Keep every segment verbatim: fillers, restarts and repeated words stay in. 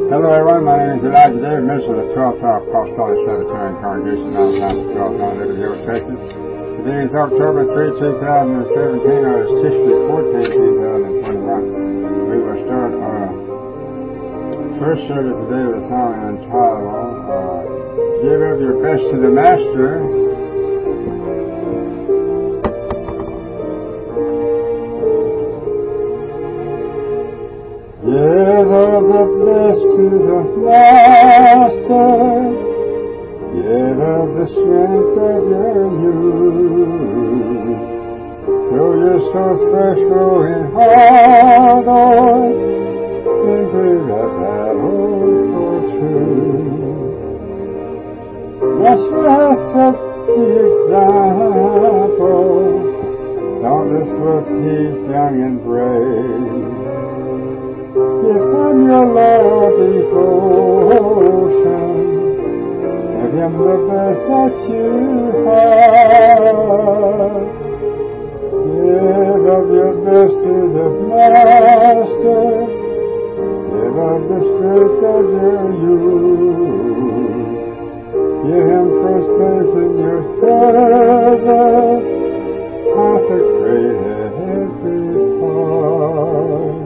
Hello everyone, my name is Elijah David, minister of the twelfth Hour Apostolic Trinitarian Congregation, downtown twelve hundred Liberty Hill, Texas. Today is October third, two thousand seventeen, or it's Tishri fourteenth, two thousand twenty-one. We will start our first service today with a song entitled, uh, Give Up Your Best to the Master. Give up the best to the Master. Give up the strength of your youth. Though your soul's flesh growing hard on into the battle for truth. Joshua has set the example. Doubtless was he young and brave. Give him your love devotion. Give him the best that you have. Give up your best to the Master. Give up the strength of your youth. Give him first place in your service. Consecrate every part.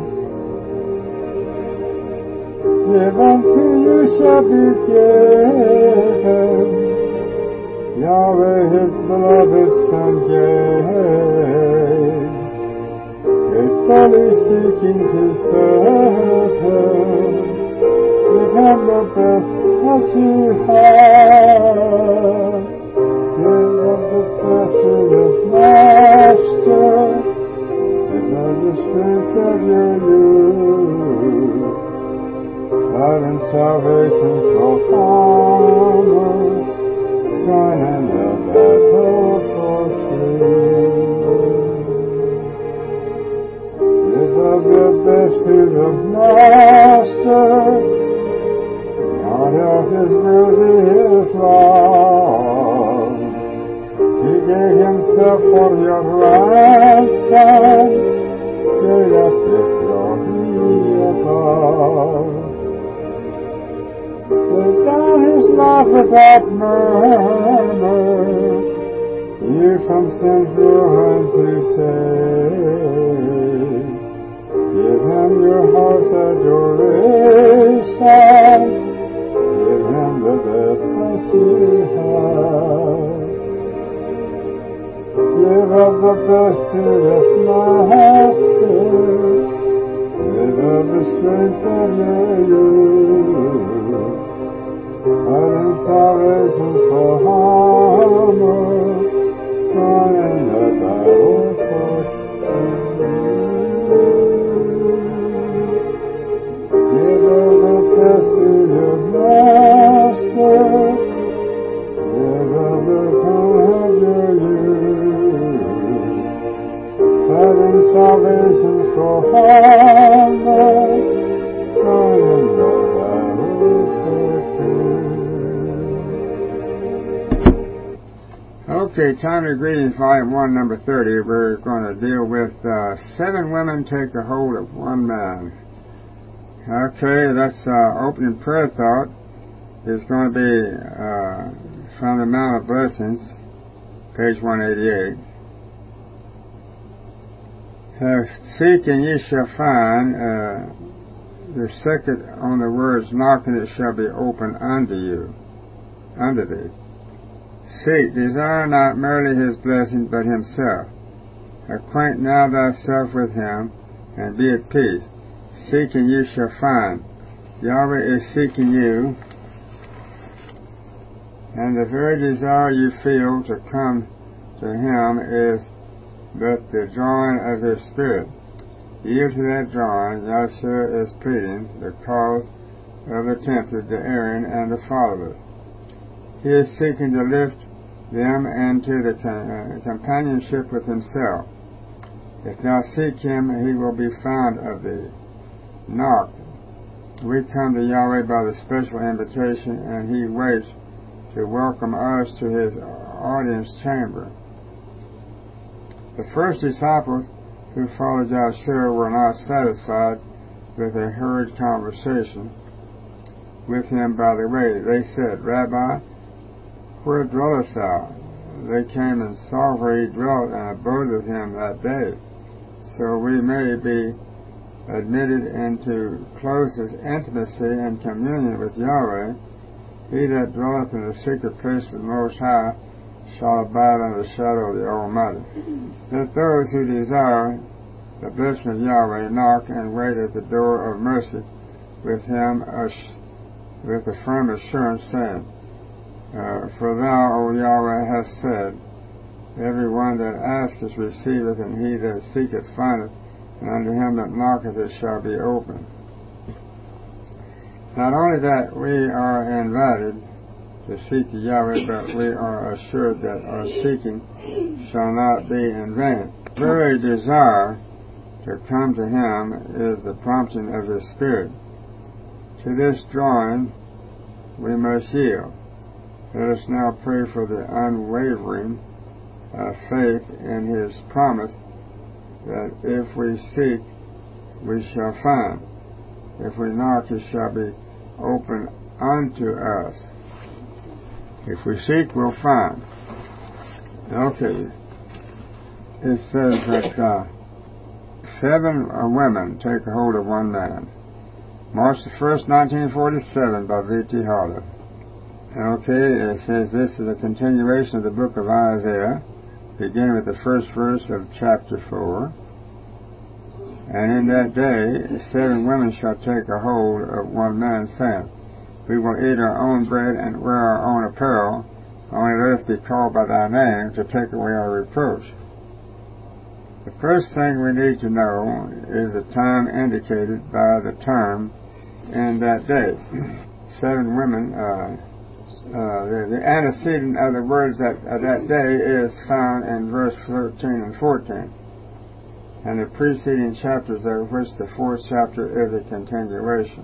Give unto you shall be given. Yahweh his beloved Son gave, faithfully seeking to serve him. Give him the best that you have. Give up the best to the Master. Give up the strength of your youth. Love and salvation for honor, son and the battle for truth. Give up your best to the Master. Not else is worthy his love. He gave himself for your ransom. Gave up his glory above. Laid down his life without murmur, you from sin's ruin to save. Give him your heart's adoration. Give him the best that you have. Give up the best to the Master. Give up the strength of your youth. Love and salvation for honor, son in the battle for truth. Give up the best to your Master. Give up the crown of your youth. Love and salvation for honor, son in the battle for truth. Okay, Timely Greetings, Volume one, Number thirty. We're going to deal with uh, Seven Women Take a Hold of One Man. Okay, that's uh, opening prayer thought is going to be uh, from the Mount of Blessings, page one eighty-eight. Uh, Seek and ye shall find. Uh, the second on the words, knock and it shall be opened unto you, unto thee. Seek, desire not merely his blessing, but himself. Acquaint now thyself with him, and be at peace. Seek and you shall find. Yahweh is seeking you, and the very desire you feel to come to him is but the drawing of his spirit. Yield to that drawing. Yahshua is pleading the cause of the tempted, the erring, and the followers. He is seeking to lift them into the uh, companionship with himself. If thou seek him, he will be found of thee. Knock. We come to Yahweh by the special invitation, and he waits to welcome us to his audience chamber. The first disciples who followed Yahshua were not satisfied with a hurried conversation, with him by the way. They said, Rabbi, where dwellest thou? They came and saw where he dwelt and abode with him that day. So we may be admitted into closest intimacy and communion with Yahweh. He that dwelleth in the secret place of the Most High shall abide under the shadow of the Almighty. Let those who desire the blessing of Yahweh knock and wait at the door of mercy with him with a firm assurance, saying, uh, For thou, O Yahweh, hast said, Every one that asketh receiveth, and he that seeketh findeth, and unto him that knocketh it shall be opened. Not only that we are invited to seek the Yahweh, but we are assured that our seeking shall not be in vain. The very desire to come to him is the prompting of his Spirit. To this drawing we must yield. Let us now pray for the unwavering uh, faith in his promise that if we seek, we shall find. If we knock, it shall be open unto us. If we seek, we'll find. Okay. It says that uh, seven uh, women take a hold of one man. March the first, nineteen forty-seven, by V T Harlow. Okay, it says this is a continuation of the book of Isaiah, beginning with the first verse of chapter four. And in that day, seven women shall take a hold of one man, saying, We will eat our own bread and wear our own apparel, only let us be called by thy name to take away our reproach. The first thing we need to know is the time indicated by the term in that day. Seven women, uh, uh, the, the antecedent of the words that uh, that day is found in verse thirteen and fourteen. And the preceding chapters, of which the fourth chapter is a continuation.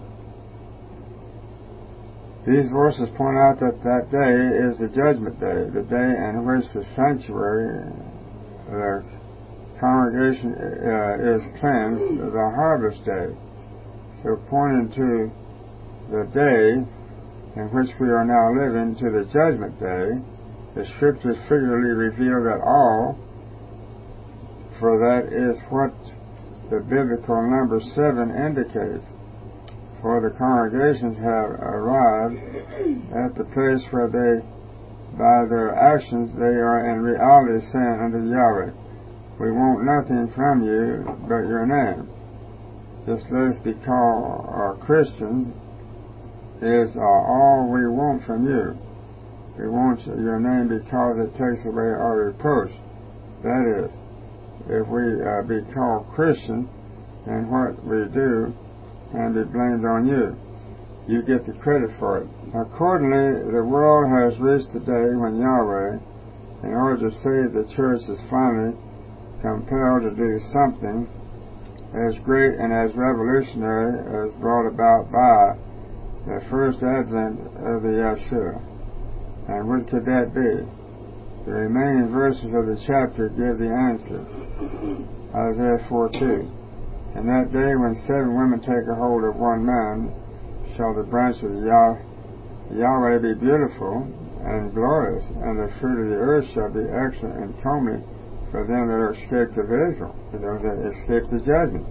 These verses point out that that day is the judgment day, the day in which the sanctuary, the congregation uh, is cleansed, the harvest day. So pointing to the day in which we are now living, to the judgment day, the scriptures figuratively reveal that all, for that is what the biblical number seven indicates. For the congregations have arrived at the place where they, by their actions, they are in reality saying unto Yahweh, We want nothing from you but your name. Just let us be called uh, Christians is uh, all we want from you. We want your name because it takes away our reproach. That is, if we uh, be called Christian, then what we do can be blamed on you. You get the credit for it. Accordingly, the world has reached the day when Yahweh, in order to save the church, is finally compelled to do something as great and as revolutionary as brought about by the first advent of the Yeshua. And what could that be? The remaining verses of the chapter give the answer. Isaiah four two. In that day when seven women take a hold of one man, shall the branch of Yah- Yahweh be beautiful and glorious, and the fruit of the earth shall be excellent and comely for them that are escaped of Israel, for those that escaped the judgment.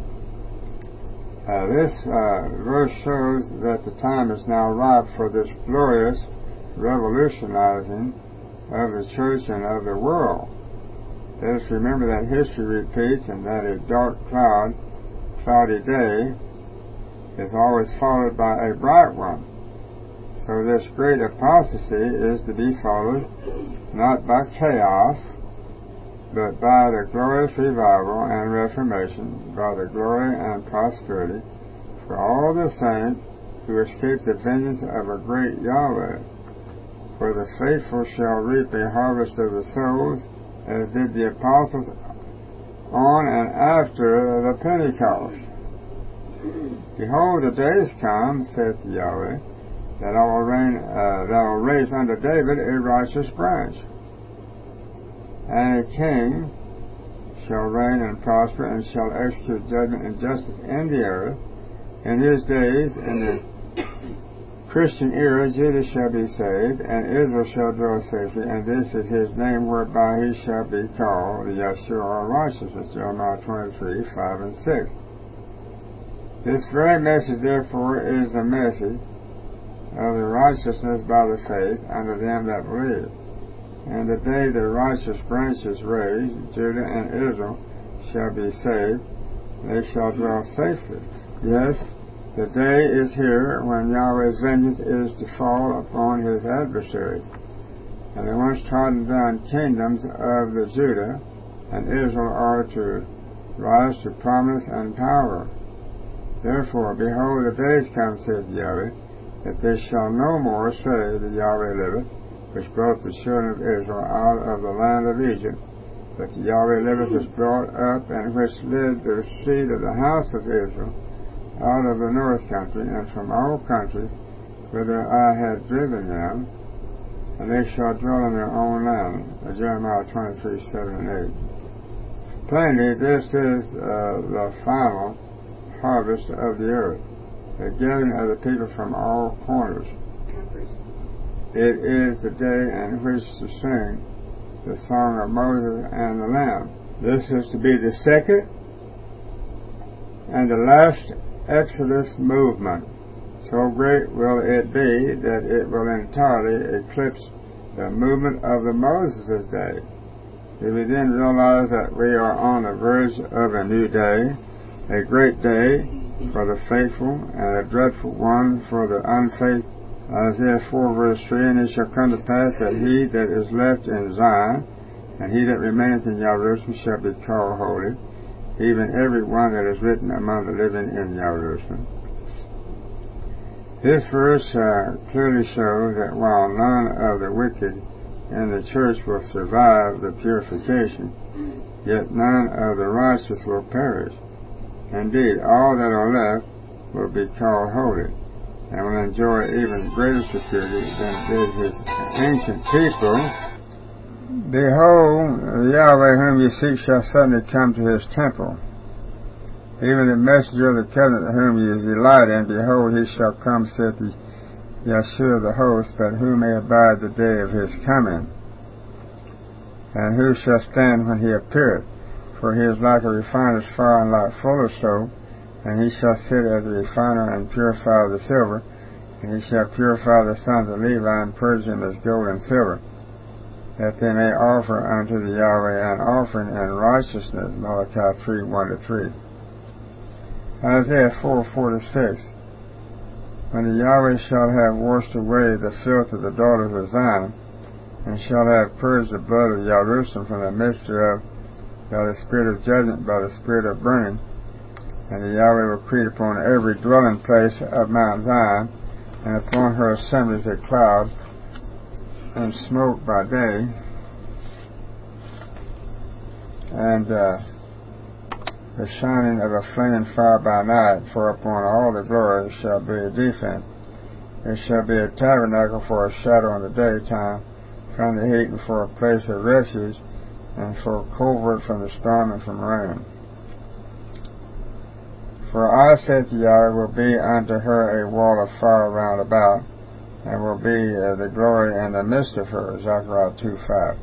Uh, this uh, verse shows that the time is now ripe for this glorious revolutionizing of the church and of the world. Let us remember that history repeats, and that a dark cloud, cloudy day is always followed by a bright one. So this great apostasy is to be followed not by chaos, but by the glorious revival and reformation, by the glory and prosperity for all the saints who escape the vengeance of a great Yahweh. For the faithful shall reap a harvest of the souls, as did the apostles on and after the Pentecost. Behold, the days come, saith Yahweh, that I will rain, uh, that I will raise unto David a righteous branch, and a king shall reign and prosper, and shall execute judgment and justice in the earth. In his days, in the Christian era, Judah shall be saved, and Israel shall dwell safely, and this is his name whereby he shall be called, the Yeshua or righteousness, Jeremiah twenty-three, five and six. This very message, therefore, is the message of the righteousness by the faith unto them that believe. And the day the righteous branch is raised, Judah and Israel shall be saved, they shall dwell safely. Yes, the day is here when Yahweh's vengeance is to fall upon his adversaries, and the once trodden down kingdoms of the Judah and Israel are to rise to prominence and power. Therefore, behold, the days come, saith Yahweh, that they shall no more say that Yahweh liveth, which brought the children of Israel out of the land of Egypt, but the Yahweh liveth was brought up, and which led the seed of the house of Israel out of the north country, and from all countries whither I had driven them, and they shall dwell in their own land. Jeremiah twenty-three, seven and eight. Plainly, this is uh, the final harvest of the earth, the gathering of the people from all corners. It is the day in which to sing the song of Moses and the Lamb. This is to be the second and the last Exodus movement. So great will it be that it will entirely eclipse the movement of the Moses' day. Do we then realize that we are on the verge of a new day, a great day for the faithful, and a dreadful one for the unfaithful? Isaiah four, verse three, and it shall come to pass that he that is left in Zion, and he that remaineth in Jerusalem, shall be called holy, even every one that is written among the living in Jerusalem. This verse uh, clearly shows that while none of the wicked in the church will survive the purification, yet none of the righteous will perish. Indeed, all that are left will be called holy, and will enjoy even greater security than did his ancient people. Behold, Yahweh whom you seek shall suddenly come to his temple. Even the messenger of the covenant whom you delight in, behold, he shall come, saith the Yeshua the host, but who may abide the day of his coming? And who shall stand when he appeareth? For he is like a refiner's fire and like fuller's soap, and he shall sit as a refiner and purify the silver, and he shall purify the sons of Levi and purge them as gold and silver, that they may offer unto the Yahweh an offering in righteousness. Malachi three, one to three. Isaiah four, four to six. When the Yahweh shall have washed away the filth of the daughters of Zion, and shall have purged the blood of Jerusalem from the midst thereof, by the spirit of judgment, by the spirit of burning, and the Yahweh will create upon every dwelling place of Mount Zion, and upon her assemblies a cloud and smoke by day, and uh, the shining of a flaming fire by night, for upon all the glory shall be a defense. It shall be a tabernacle for a shadow in the daytime from the heat, and for a place of refuge, and for a covert from the storm and from rain. For I, saith Yahweh, will be unto her a wall of fire round about, and will be uh, the glory in the midst of her. Zechariah two, five.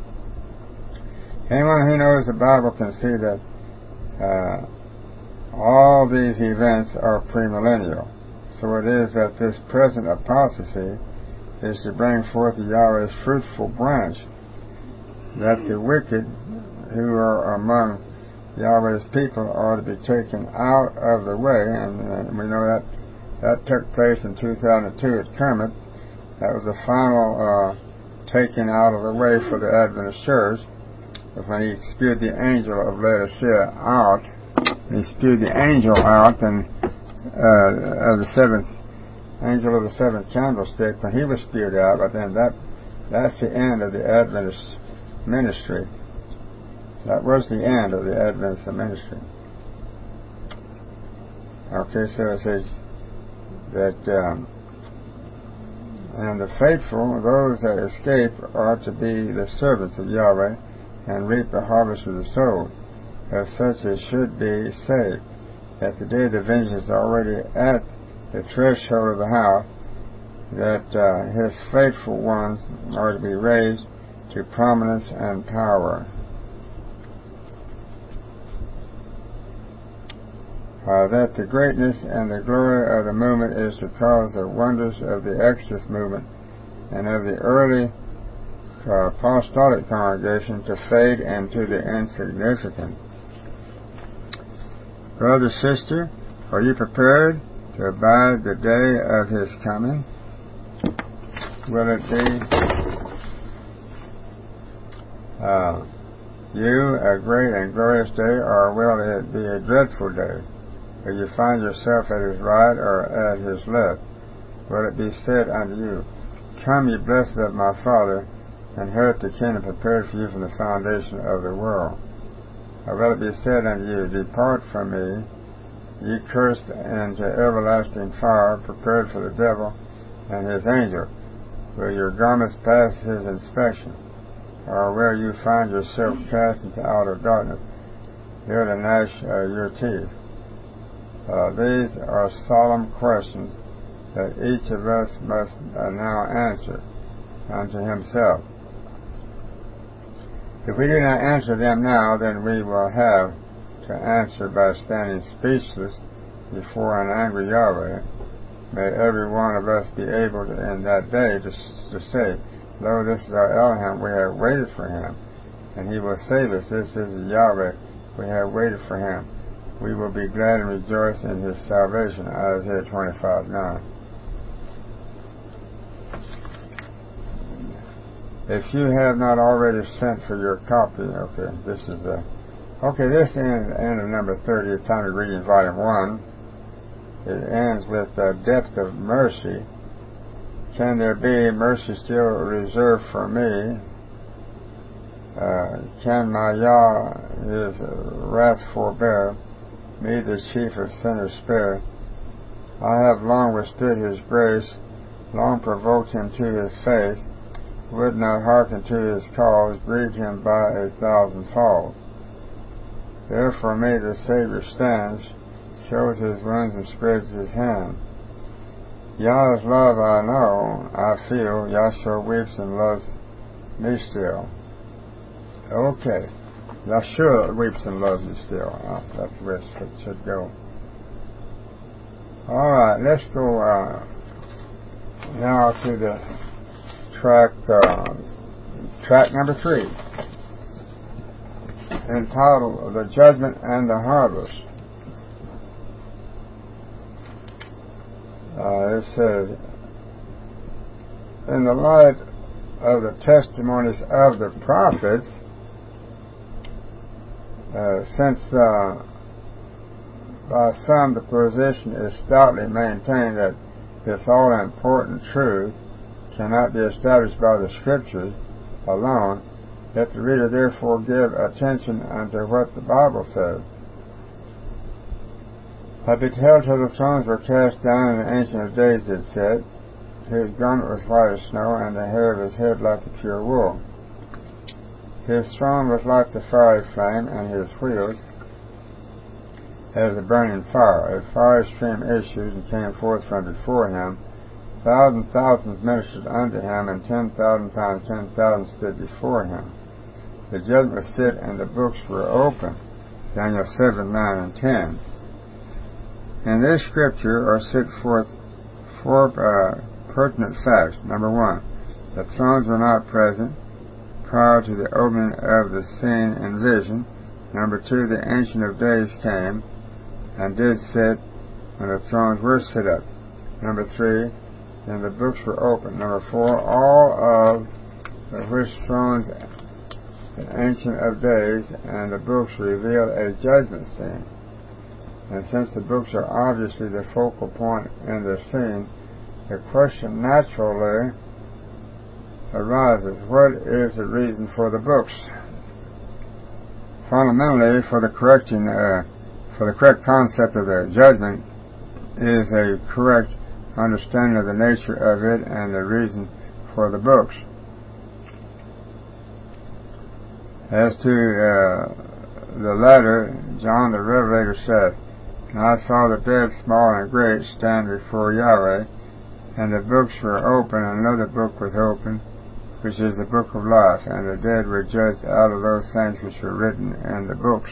Anyone who knows the Bible can see that uh, all these events are premillennial. So it is that this present apostasy is to bring forth the Yahweh's fruitful branch, that the wicked who are among Yahweh's people are to be taken out of the way, and, and we know that that took place in two thousand two at Kermit. That was the final uh, taking out of the way for the Adventist Church, when he spewed the angel of Laodicea out. He spewed the angel out, and uh, of the seventh angel of the seventh candlestick, when he was spewed out. But then that that's the end of the Adventist ministry. That was the end of the Adventist ministry. Okay, so it says that um, and the faithful, those that escape, are to be the servants of Yahweh and reap the harvest of the soul, as such as should be saved. That the day of the vengeance is already at the threshold of the house, that uh, his faithful ones are to be raised to prominence and power. Uh, that the greatness and the glory of the movement is to cause the wonders of the Exodus movement and of the early uh, apostolic congregation to fade into the insignificance. Brother, sister, are you prepared to abide the day of his coming? Will it be uh, you a great and glorious day, or will it be a dreadful day? Will you find yourself at his right or at his left? Will it be said unto you, Come, ye blessed of my Father, inherit the kingdom prepared for you from the foundation of the world? Or will it be said unto you, Depart from me, ye cursed, into everlasting fire, prepared for the devil and his angel? Will your garments pass his inspection? Or will you find yourself cast into outer darkness, there to gnash uh, your teeth? Uh, these are solemn questions that each of us must uh, now answer unto himself. If we do not answer them now, then we will have to answer by standing speechless before an angry Yahweh. May every one of us be able to, in that day to, to say, Lo, this is our Elohim, we have waited for him, and he will save us. This is Yahweh, we have waited for him. We will be glad and rejoice in his salvation. Isaiah twenty-five nine. If you have not already sent for your copy, okay, this is a, okay, this ends end of number thirty. It's time to read in volume one. It ends with the depth of mercy. Can there be mercy still reserved for me? Uh, can my Yah his wrath forbear? Me, the chief of sinners, spare. I have long withstood his grace, long provoked him to his face, would not hearken to his cause, grieved him by a thousand falls. Therefore me the Savior stands, shows his wounds and spreads his hand. Yah's love I know, I feel, Yahshua weeps and loves me still. Okay. Yahshua weeps and loves me still. Uh, that's where it should go. Alright, let's go uh, now to the track, uh, track number three, entitled The Judgment and the Harvest. Uh, it says, in the light of the testimonies of the prophets, Uh, since uh, by some the position is stoutly maintained that this all-important truth cannot be established by the Scriptures alone, let the reader therefore give attention unto what the Bible says. I beheld till the thrones were cast down, and the Ancient of Days did sit. His garment was white as snow, and the hair of his head like the pure wool. His throne was like the fiery flame, and his wheels as a burning fire. A fire stream issued and came forth from before him. Thousand thousands ministered unto him, and ten thousand times ten thousand stood before him. The judgment was set, and the books were open. Daniel seven, nine, and ten. In this scripture are set forth four uh, pertinent facts. Number one, the thrones were not present prior to the opening of the scene in vision. Number two, the Ancient of Days came and did sit when the thrones were set up. Number three, then the books were opened. Number four, all of the which thrones the Ancient of Days and the books reveal a judgment scene. And since the books are obviously the focal point in the scene, the question naturally arises, what is the reason for the books? Fundamentally, for the correcting, uh, for the correct concept of the judgment is a correct understanding of the nature of it and the reason for the books. As to uh, the latter, John the Revelator said, And I saw the dead, small and great, stand before Yahweh, And the books were open, and another book was open, which is the book of life, and the dead were judged out of those things which were written in the books.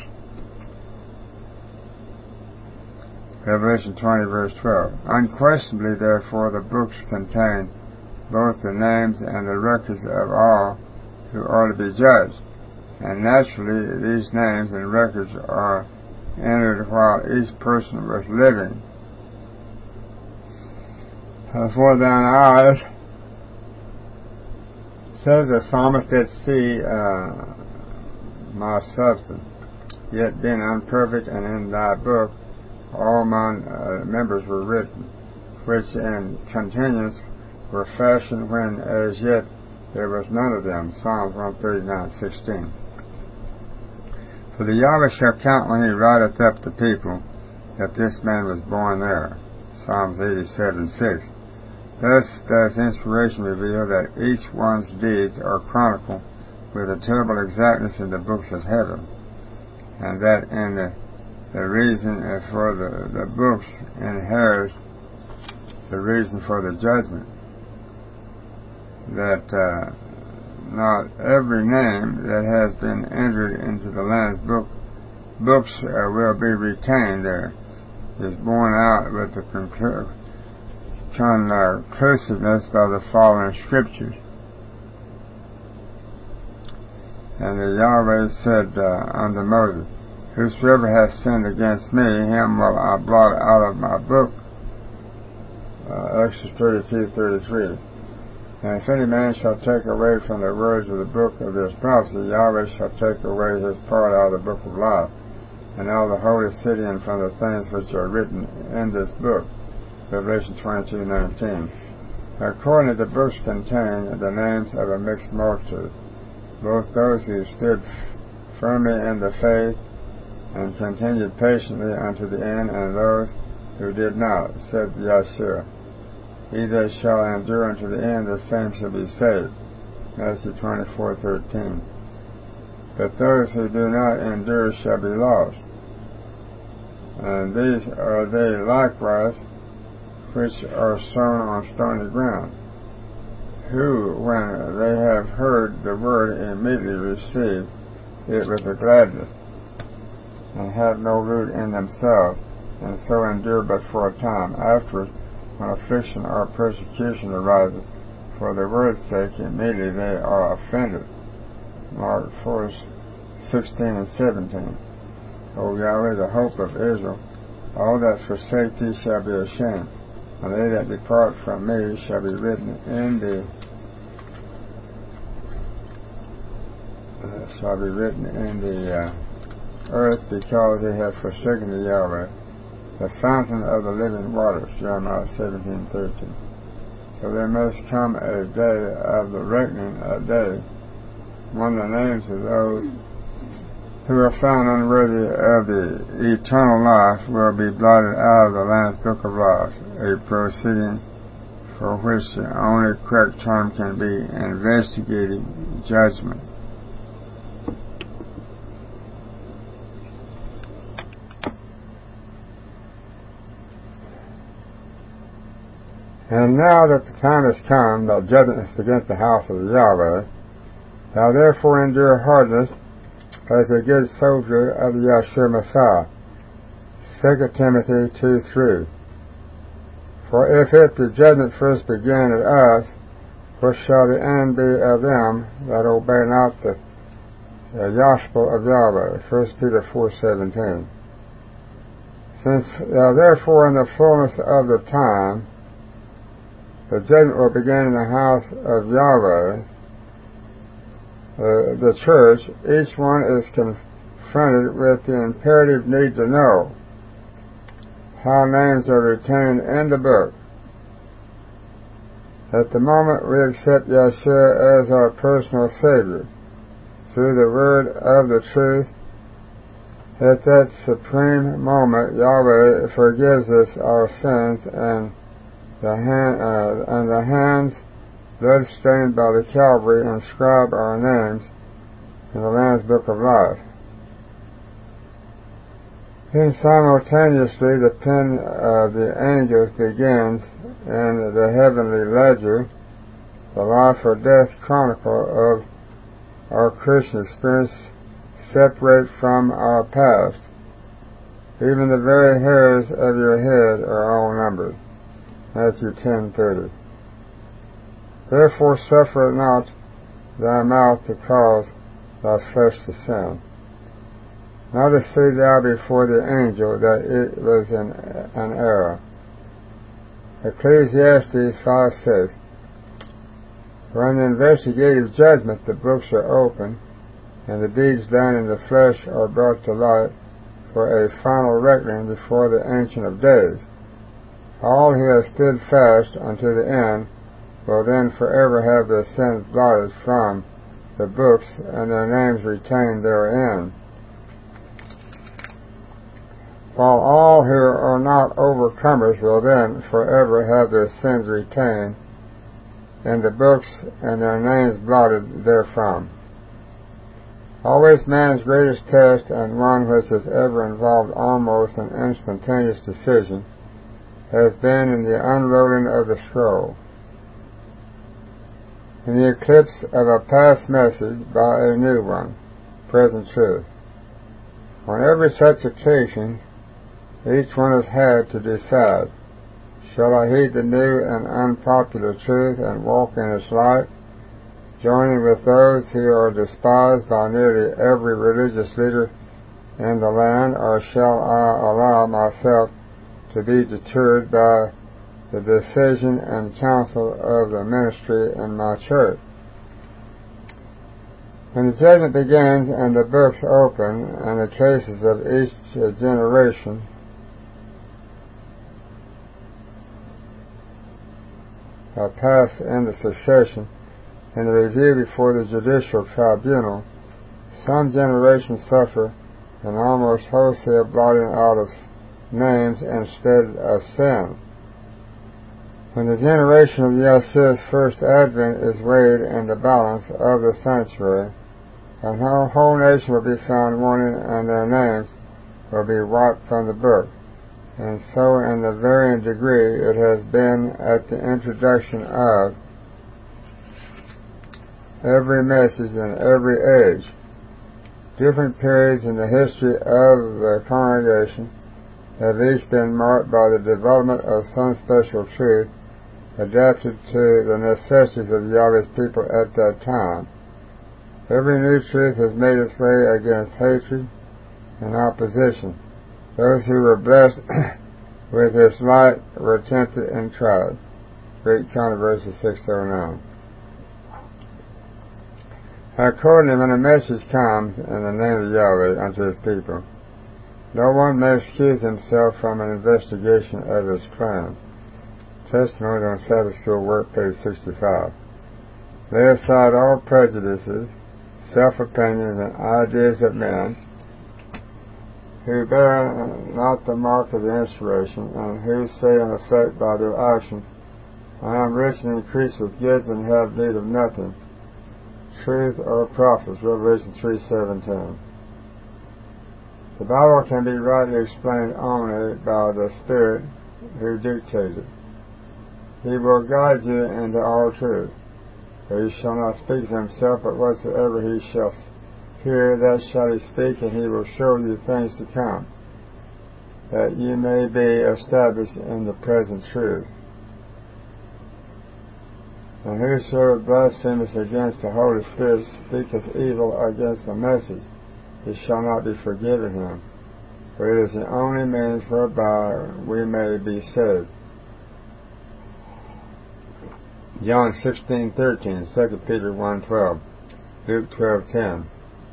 Revelation twenty, verse twelve. Unquestionably, therefore, the books contain both the names and the records of all who are to be judged. And naturally, these names and records are entered while each person was living. For thine eyes, says the psalmist, did see uh, my substance, yet being unperfect, and in thy book all my uh, members were written, which in continuance were fashioned when as yet there was none of them. Psalms one thirty-nine, sixteen. For the Yahweh shall count when he writeth up the people that this man was born there. Psalms eighty-seven, six. Thus does inspiration reveal that each one's deeds are chronicled with a terrible exactness in the books of heaven, and that in the, the reason for the, the books inherits the reason for the judgment, that uh, not every name that has been entered into the Lamb's book books uh, will be retained there, is borne out with the conclusion conclusiveness by the following scriptures. And the Yahweh said uh, unto Moses, whosoever hath sinned against me, him will I blot out of my book. Uh, Exodus thirty-two, thirty-three. And if any man shall take away from the words of the book of this prophecy, Yahweh shall take away his part out of the book of life, and out of the holy city, and from the things which are written in this book. Revelation twenty-two, nineteen. According to the books contain the names of a mixed multitude, both those who stood firmly in the faith and continued patiently unto the end, and those who did not, said Yeshua. He that shall endure unto the end, the same shall be saved. Matthew twenty-four, thirteen. But those who do not endure shall be lost. And these are they likewise which are sown on stony ground, who, when they have heard the word, immediately receive it with a gladness, and have no root in themselves, and so endure but for a time. Afterwards, when affliction or persecution arises for the word's sake, immediately they are offended. Mark four, sixteen and seventeen. O Yahweh, the hope of Israel, all that forsake thee shall be ashamed, and they that depart from me shall be written in the uh, shall be written in the uh, earth, because they have forsaken the Yahweh, the fountain of the living waters. Jeremiah seventeen, thirteen. So there must come a day of the reckoning, a day when the names of those who are found unworthy of the eternal life will be blotted out of the Lamb's book of life, a proceeding for which the only correct term can be investigative judgment. And now that the time has come that judgment is against the house of Yahweh, thou therefore endure hardness as a good soldier of the Yahshua Messiah. Second Timothy two, three. For if it the judgment first began at us, what shall the end be of them that obey not the, the gospel of Yahweh? First Peter four, seventeen. Since uh, therefore in the fullness of the time the judgment will begin in the house of Yahweh, uh, the church, each one is confronted with the imperative need to know how names are retained in the book. At the moment we accept Yeshua as our personal Savior through the word of the truth, at that supreme moment Yahweh forgives us our sins, and the, hand, uh, and the hands blood-stained by the Calvary inscribe our names in the Lamb's book of life. Then simultaneously the pen of the angels begins in the heavenly ledger, the life or death chronicle of our Christian experience, separate from our past. Even the very hairs of your head are all numbered. Matthew ten thirty. Therefore suffer not thy mouth to cause thy flesh to sin. Notice see thou before the angel that it was an, an error. Ecclesiastes five six. For in the investigative judgment the books are opened, and the deeds done in the flesh are brought to light for a final reckoning before the Ancient of Days. All who have stood fast unto the end will then forever have their sins blotted from the books and their names retained therein. While all who are not overcomers will then forever have their sins retained in the books and their names blotted therefrom. Always man's greatest test, and one which has ever involved almost an instantaneous decision, has been in the unrolling of the scroll. In the eclipse of a past message by a new one, present truth. On every such occasion, each one has had to decide, shall I heed the new and unpopular truth and walk in its light, joining with those who are despised by nearly every religious leader in the land, or shall I allow myself to be deterred by the decision and counsel of the ministry in my church? When the judgment begins and the books open and the cases of each generation are passed into succession in the review before the judicial tribunal, some generations suffer an almost wholesale blotting out of names instead of sins. When the generation of Yeshua's first advent is weighed in the balance of the sanctuary, and her whole nation will be found mourning, and their names will be wiped from the book. And so in the varying degree it has been at the introduction of every message in every age. Different periods in the history of the congregation have each been marked by the development of some special truth adapted to the necessities of Yahweh's people at that time. Every new truth has made its way against hatred and opposition. Those who were blessed with its light were tempted and tried. Great Controversy six oh nine. Accordingly, when a message comes in the name of Yahweh unto his people, no one may excuse himself from an investigation of his plan. Testimony on Sabbath School Work, page sixty-five. Lay aside all prejudices, self-opinions, and ideas of men who bear not the mark of the inspiration, and who say in effect by their actions, I am rich and increased with goods and have need of nothing. Truth or prophets, Revelation three seventeen. The Bible can be rightly explained only by the Spirit who dictates it. He will guide you into all truth. For he shall not speak of himself, but whatsoever he shall hear, that shall he speak, and he will show you things to come, that ye may be established in the present truth. And whosoever blasphemeth against the Holy Spirit speaketh evil against the message, it shall not be forgiven him. For it is the only means whereby we may be saved. John sixteen thirteen, Second Peter one twelve, Luke twelve ten.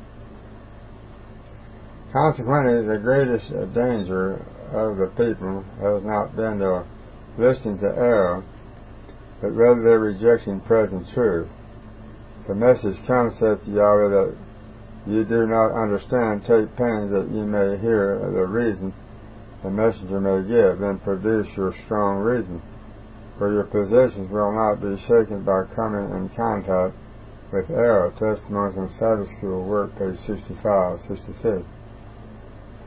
Consequently, the greatest danger of the people has not been their listening to error, but rather their rejecting present truth. The message comes, saith Yahweh, that ye do not understand, take pains that ye may hear the reason the messenger may give, then produce your strong reason. For your positions will not be shaken by coming in contact with error. Testimonies on Sabbath School Work, page sixty-five, sixty-six.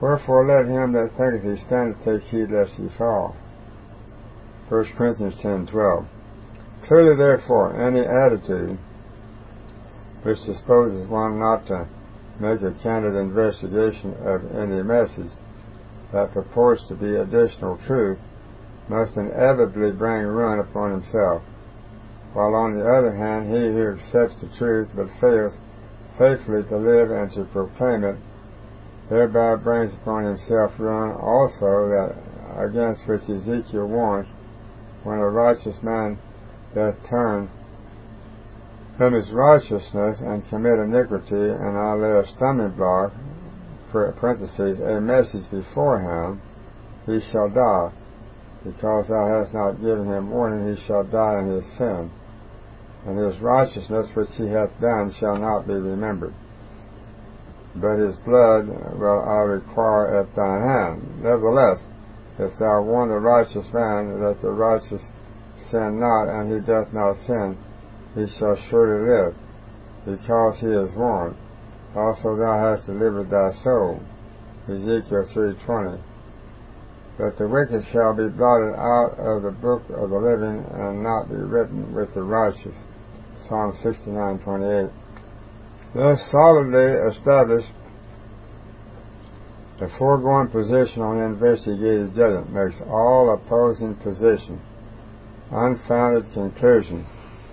Wherefore let him that thinketh he standeth take heed lest he fall. First Corinthians ten twelve. Clearly, therefore, any attitude which disposes one not to make a candid investigation of any message that purports to be additional truth must inevitably bring ruin upon himself, while on the other hand he who accepts the truth but fails faithfully to live and to proclaim it thereby brings upon himself ruin also, that against which Ezekiel warns, when a righteous man doth turn from his righteousness and commit iniquity, and I lay a stumbling block, parentheses, a message before him, he shall die. Because thou hast not given him warning, he shall die in his sin, and his righteousness which he hath done shall not be remembered. But his blood will I require at thine hand. Nevertheless, if thou warn the righteous man that the righteous sin not, and he doth not sin, he shall surely live, because he is warned. Also thou hast delivered thy soul. Ezekiel three twenty. But the wicked shall be blotted out of the book of the living, and not be written with the righteous. Psalm sixty-nine twenty-eight. Thus solidly established, the foregoing position on investigated judgment makes all opposing positions unfounded conclusions,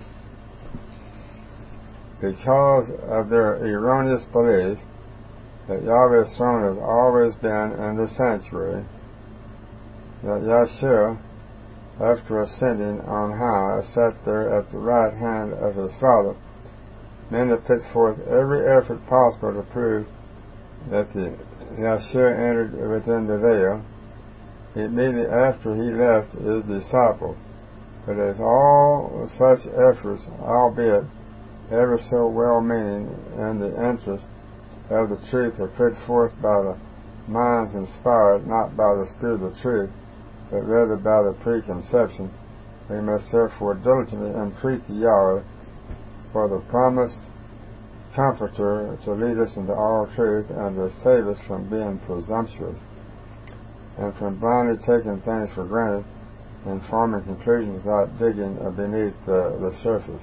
because of their erroneous belief that Yahweh's throne has always been in the sanctuary, that Yahshua, after ascending on high, sat there at the right hand of his Father. Men have put forth every effort possible to prove that the Yahshua entered within the veil immediately after he left his disciples. But as all such efforts, albeit ever so well-meaning in the interest of the truth, are put forth by the minds inspired not by the Spirit of truth, but rather by the preconception, we must therefore diligently entreat the Yahweh for the promised Comforter to lead us into all truth and to save us from being presumptuous and from blindly taking things for granted and forming conclusions without digging beneath the, the surface.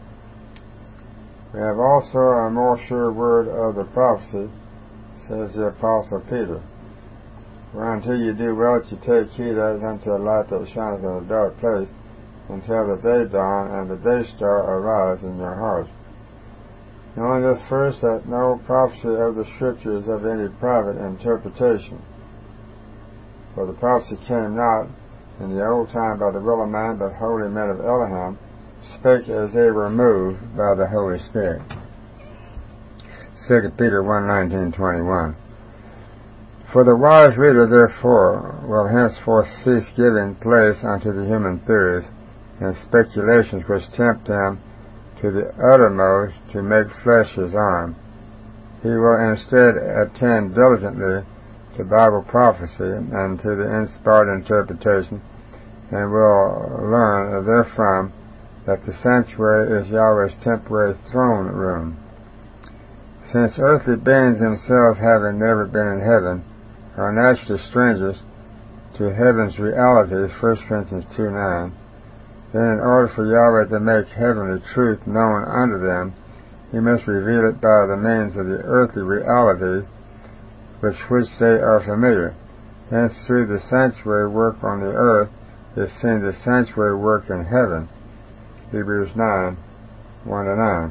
We have also a more sure word of the prophecy, says the Apostle Peter, whereunto you do well that you take heed as unto a light that shineth in a dark place, until the day dawn and the day star arise in your hearts. Knowing this first, that no prophecy of the Scripture is of any private interpretation. For the prophecy came not in the old time by the will of man, but holy men of Elohim spake as they were moved by the Holy Spirit. Second Peter one nineteen twenty-one. For the wise reader, therefore, will henceforth cease giving place unto the human theories and speculations which tempt him to the uttermost to make flesh his arm. He will instead attend diligently to Bible prophecy and to the inspired interpretation, and will learn therefrom that the sanctuary is Yahweh's temporary throne room. Since earthly beings themselves, having never been in heaven, are naturally strangers to heaven's realities, First Corinthians two nine, then in order for Yahweh to make heavenly truth known unto them, he must reveal it by the means of the earthly reality with which they are familiar. Hence, through the sanctuary work on the earth is seen the sanctuary work in heaven, Hebrews nine one to nine.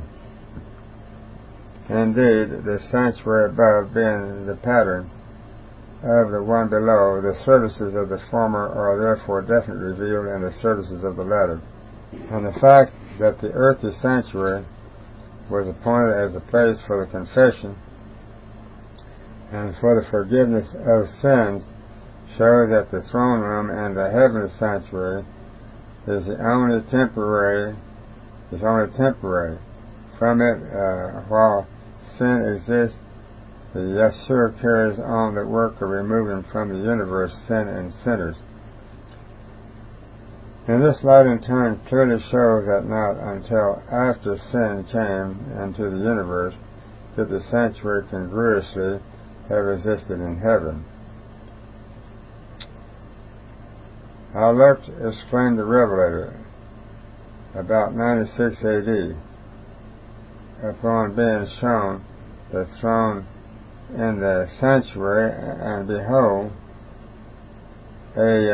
Indeed, the sanctuary above being the pattern of the one below, the services of the former are therefore definitely revealed in the services of the latter. And the fact that the earthly sanctuary was appointed as a place for the confession and for the forgiveness of sins shows that the throne room and the heavenly sanctuary is the only temporary, is only temporary. From it, uh, while sin exists, the Yahshua carries on the work of removing from the universe sin and sinners. And this light in turn clearly shows that not until after sin came into the universe did the sanctuary congruously have existed in heaven. I looked, exclaimed the Revelator, about ninety-six A D, upon being shown the throne in the sanctuary, and behold, a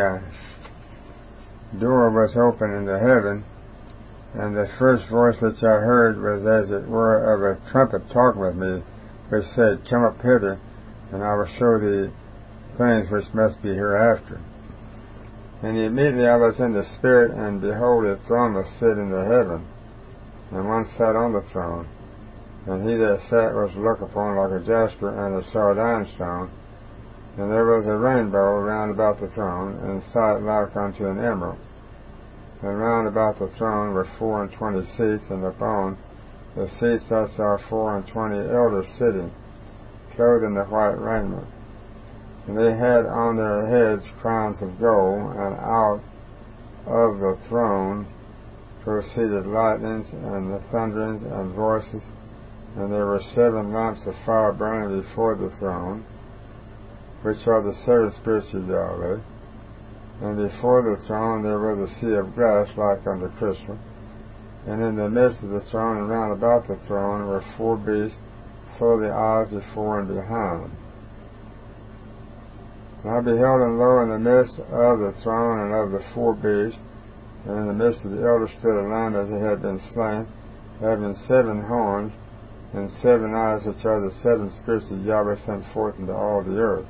uh, door was opened into heaven, and the first voice which I heard was as it were of a trumpet talking with me, which said, Come up hither, and I will show thee things which must be hereafter. And immediately I was in the Spirit, and behold, a throne was set in the heaven, and one sat on the throne. And he that sat was looked upon like a jasper and a sardine stone, and there was a rainbow round about the throne, and sight like unto an emerald. And round about the throne were four and twenty seats, and upon the seats I saw four and twenty elders sitting, clothed in the white raiment. And they had on their heads crowns of gold, and out of the throne proceeded lightnings, and the thunderings, and voices. And there were seven lamps of fire burning before the throne, which are the seven spirits of Yahweh. And before the throne there was a sea of glass like unto crystal. And in the midst of the throne and round about the throne were four beasts, full of the eyes before and behind. And I beheld, and lo, in the midst of the throne and of the four beasts, and in the midst of the elders stood a lamb as it had been slain, having seven horns, and seven eyes, which are the seven spirits of Yahweh sent forth into all the earth.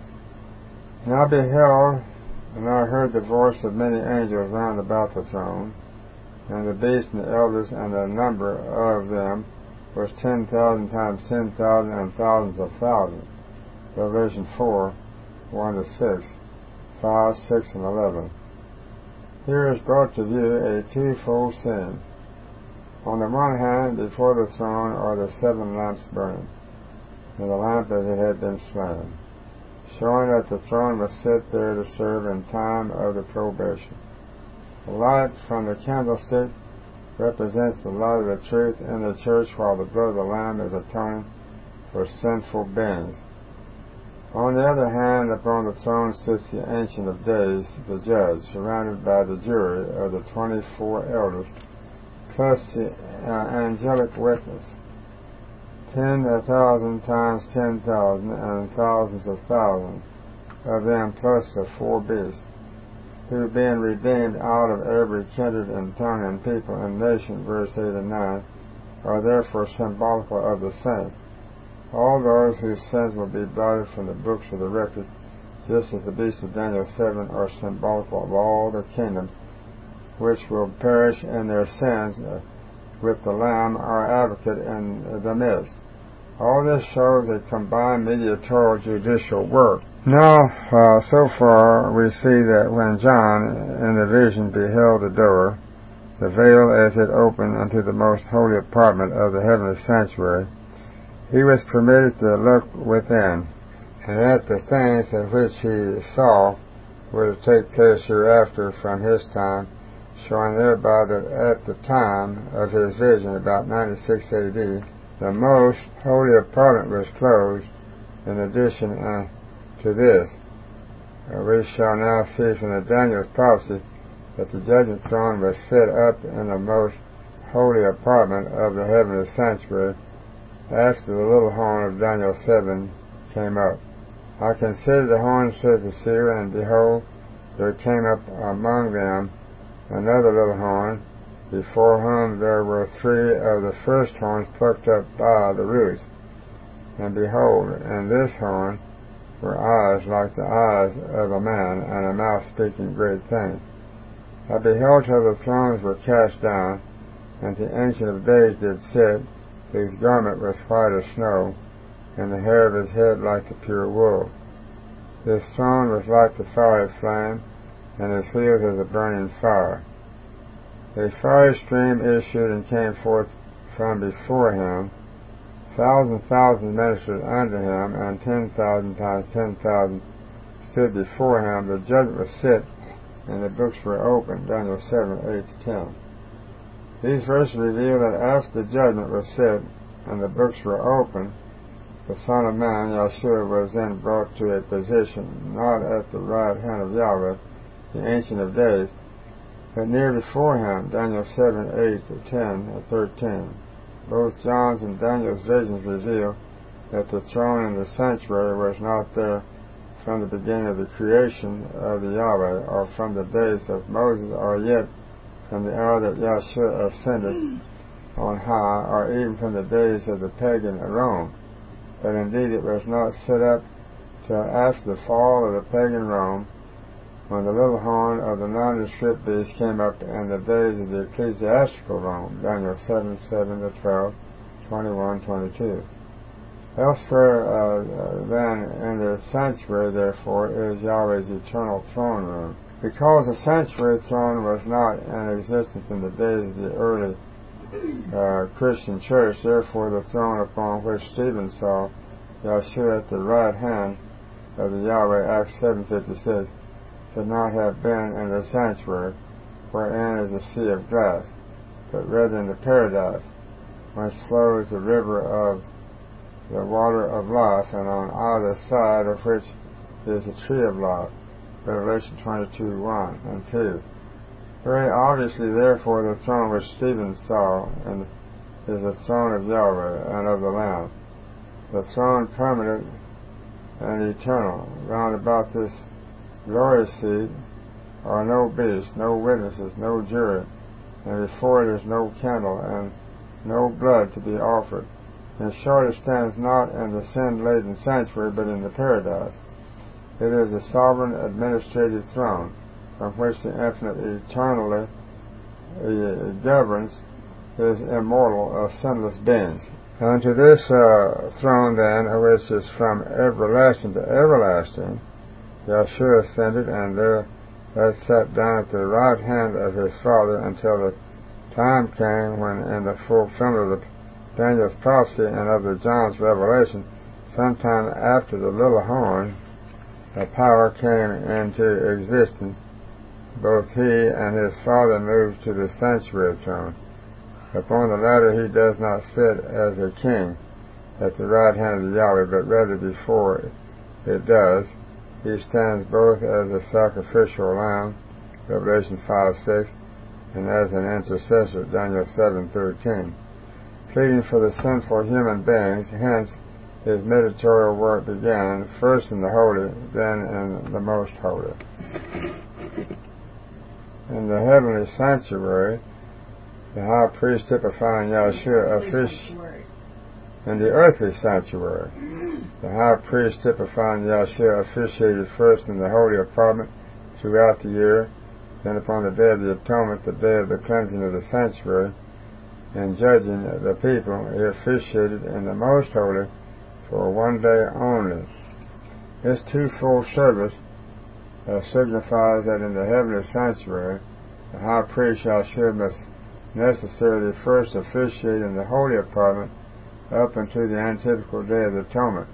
And I beheld, and I heard the voice of many angels round about the throne, and the beasts and the elders, and the number of them was ten thousand times ten thousand and thousands of thousands. Revelation four, one to six, five, six, and eleven. Here is brought to view a twofold scene. On the one hand, before the throne are the seven lamps burning, and the lamp as it had been slain, showing that the throne was set there to serve in time of the probation. The light from the candlestick represents the light of the truth in the church, while the blood of the Lamb is atoning for sinful beings. On the other hand, upon the throne sits the Ancient of Days, the Judge, surrounded by the jury of the twenty-four elders, plus the uh, angelic witness, ten a thousand times ten thousand, and thousands of thousands of them, plus the four beasts, who being redeemed out of every kindred and tongue and people and nation, verse eight and nine, are therefore symbolical of the saints. All those whose sins will be blotted from the books of the record, just as the beasts of Daniel seven are symbolical of all the kingdoms which will perish in their sins, uh, with the Lamb our advocate in the midst. All this shows a combined mediatorial judicial work. Now, uh, so far, we see that when John, in the vision, beheld the door, the veil as it opened unto the most holy apartment of the heavenly sanctuary, he was permitted to look within, and at the things in which he saw were to take place hereafter from his time, showing thereby that at the time of his vision, about ninety-six A D, the most holy apartment was closed. In addition uh, to this, uh, we shall now see from the Daniel's prophecy that the judgment throne was set up in the most holy apartment of the heavenly sanctuary after the little horn of Daniel seven came up. I considered the horn, says the seer, and behold, there came up among them another little horn, before whom there were three of the first horns plucked up by the roots. And behold, in this horn were eyes like the eyes of a man, and a mouth speaking great things. I beheld till the thrones were cast down, and the Ancient of Days did sit, whose garment was white as snow, and the hair of his head like the pure wool. His throne was like the fiery flame, and his wheels as a burning fire. A fiery stream issued and came forth from before him. Thousand thousand ministered unto him, and ten thousand times ten thousand stood before him. The judgment was set, and the books were opened. Daniel seven, eight to ten. These verses reveal that after the judgment was set and the books were opened, the Son of Man, Yahshua, was then brought to a position not at the right hand of Yahweh, the Ancient of Days, but near before him, Daniel seven, eight, ten, and thirteen. Both John's and Daniel's visions reveal that the throne in the sanctuary was not there from the beginning of the creation of the Yahweh, or from the days of Moses, or yet from the hour that Yahshua ascended on high, or even from the days of the pagan Rome. But indeed it was not set up till after the fall of the pagan Rome, when the little horn of the nondescript beast came up in the days of the ecclesiastical Rome, Daniel seven, seven to twelve, twenty-one, twenty-two. Elsewhere uh, uh, then in the sanctuary, therefore, is Yahweh's eternal throne room. Because the sanctuary throne was not in existence in the days of the early uh, Christian church, therefore the throne upon which Stephen saw Yahshua at the right hand of the Yahweh, Acts seven fifty-six, could not have been in the sanctuary, wherein is a sea of glass, but rather in the paradise, whence flows the river of the water of life, and on either side of which is the tree of life, Revelation twenty-two, one and two. Very obviously, therefore, the throne which Stephen saw and is the throne of Yahweh and of the Lamb, the throne permanent and eternal. Round about this glorious seat are no beast, no witnesses, no jury, and before it is no candle and no blood to be offered. In short, it stands not in the sin-laden sanctuary, but in the paradise. It is the sovereign administrative throne from which the infinite eternally uh, governs his immortal, uh, sinless beings. And to this uh, throne, then, which is from everlasting to everlasting, Yahshua ascended, and there that sat down at the right hand of his Father until the time came when, in the fulfillment of the Daniel's prophecy and of the John's revelation, sometime after the little horn, the power came into existence. Both he and his Father moved to the sanctuary throne. Upon the latter he does not sit as a king at the right hand of Yahweh, but rather before it does, he stands both as a sacrificial lamb, Revelation five, six, and as an intercessor, Daniel seven, thirteen. Pleading for the sinful human beings, hence his mediatorial work began, first in the holy, then in the most holy. In the heavenly sanctuary, the high priest typifying Yahshua officiated. In the earthly sanctuary, the high priest typifying Yahshua officiated first in the holy apartment throughout the year, then upon the day of the atonement, the day of the cleansing of the sanctuary, and judging the people, he officiated in the most holy for one day only. This twofold service uh, signifies that in the heavenly sanctuary, the high priest Yahshua must necessarily first officiate in the holy apartment up until the antithetical day of the atonement.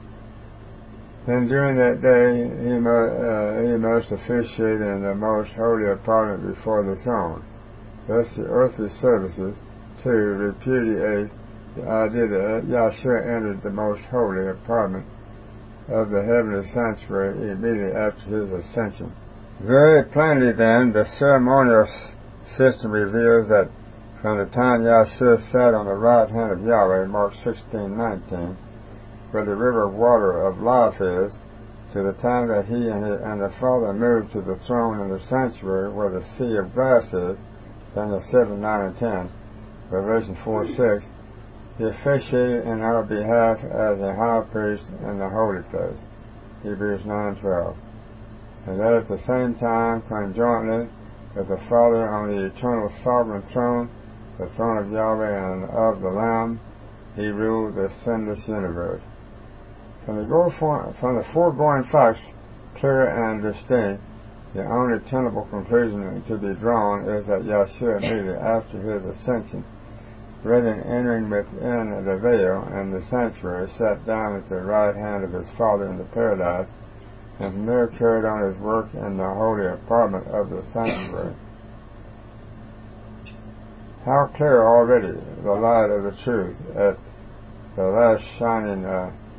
Then during that day he, mu uh, he must officiate in the most holy apartment before the throne. Thus the earthly services to repudiate the idea that Yahshua entered the most holy apartment of the heavenly sanctuary immediately after his ascension. Very plainly then, the ceremonial system reveals that from the time Yahshua sat on the right hand of Yahweh, Mark sixteen, nineteen, where the river of water of life is, to the time that he and, his, and the Father moved to the throne in the sanctuary where the sea of glass is, Daniel seven, nine, and ten, Revelation four, six, he officiated in our behalf as a high priest in the holy place, Hebrews nine, twelve. And that at the same time, conjointly with the Father on the eternal sovereign throne, the throne of Yahweh and of the Lamb, he ruled the sinless universe. From the, from the foregoing facts, clear and distinct, the only tenable conclusion to be drawn is that Yahshua immediately after his ascension, rather than entering within the veil and the sanctuary, sat down at the right hand of his Father in the paradise, and from there carried on his work in the holy apartment of the sanctuary. How clear already the light of the truth at the last shining uh,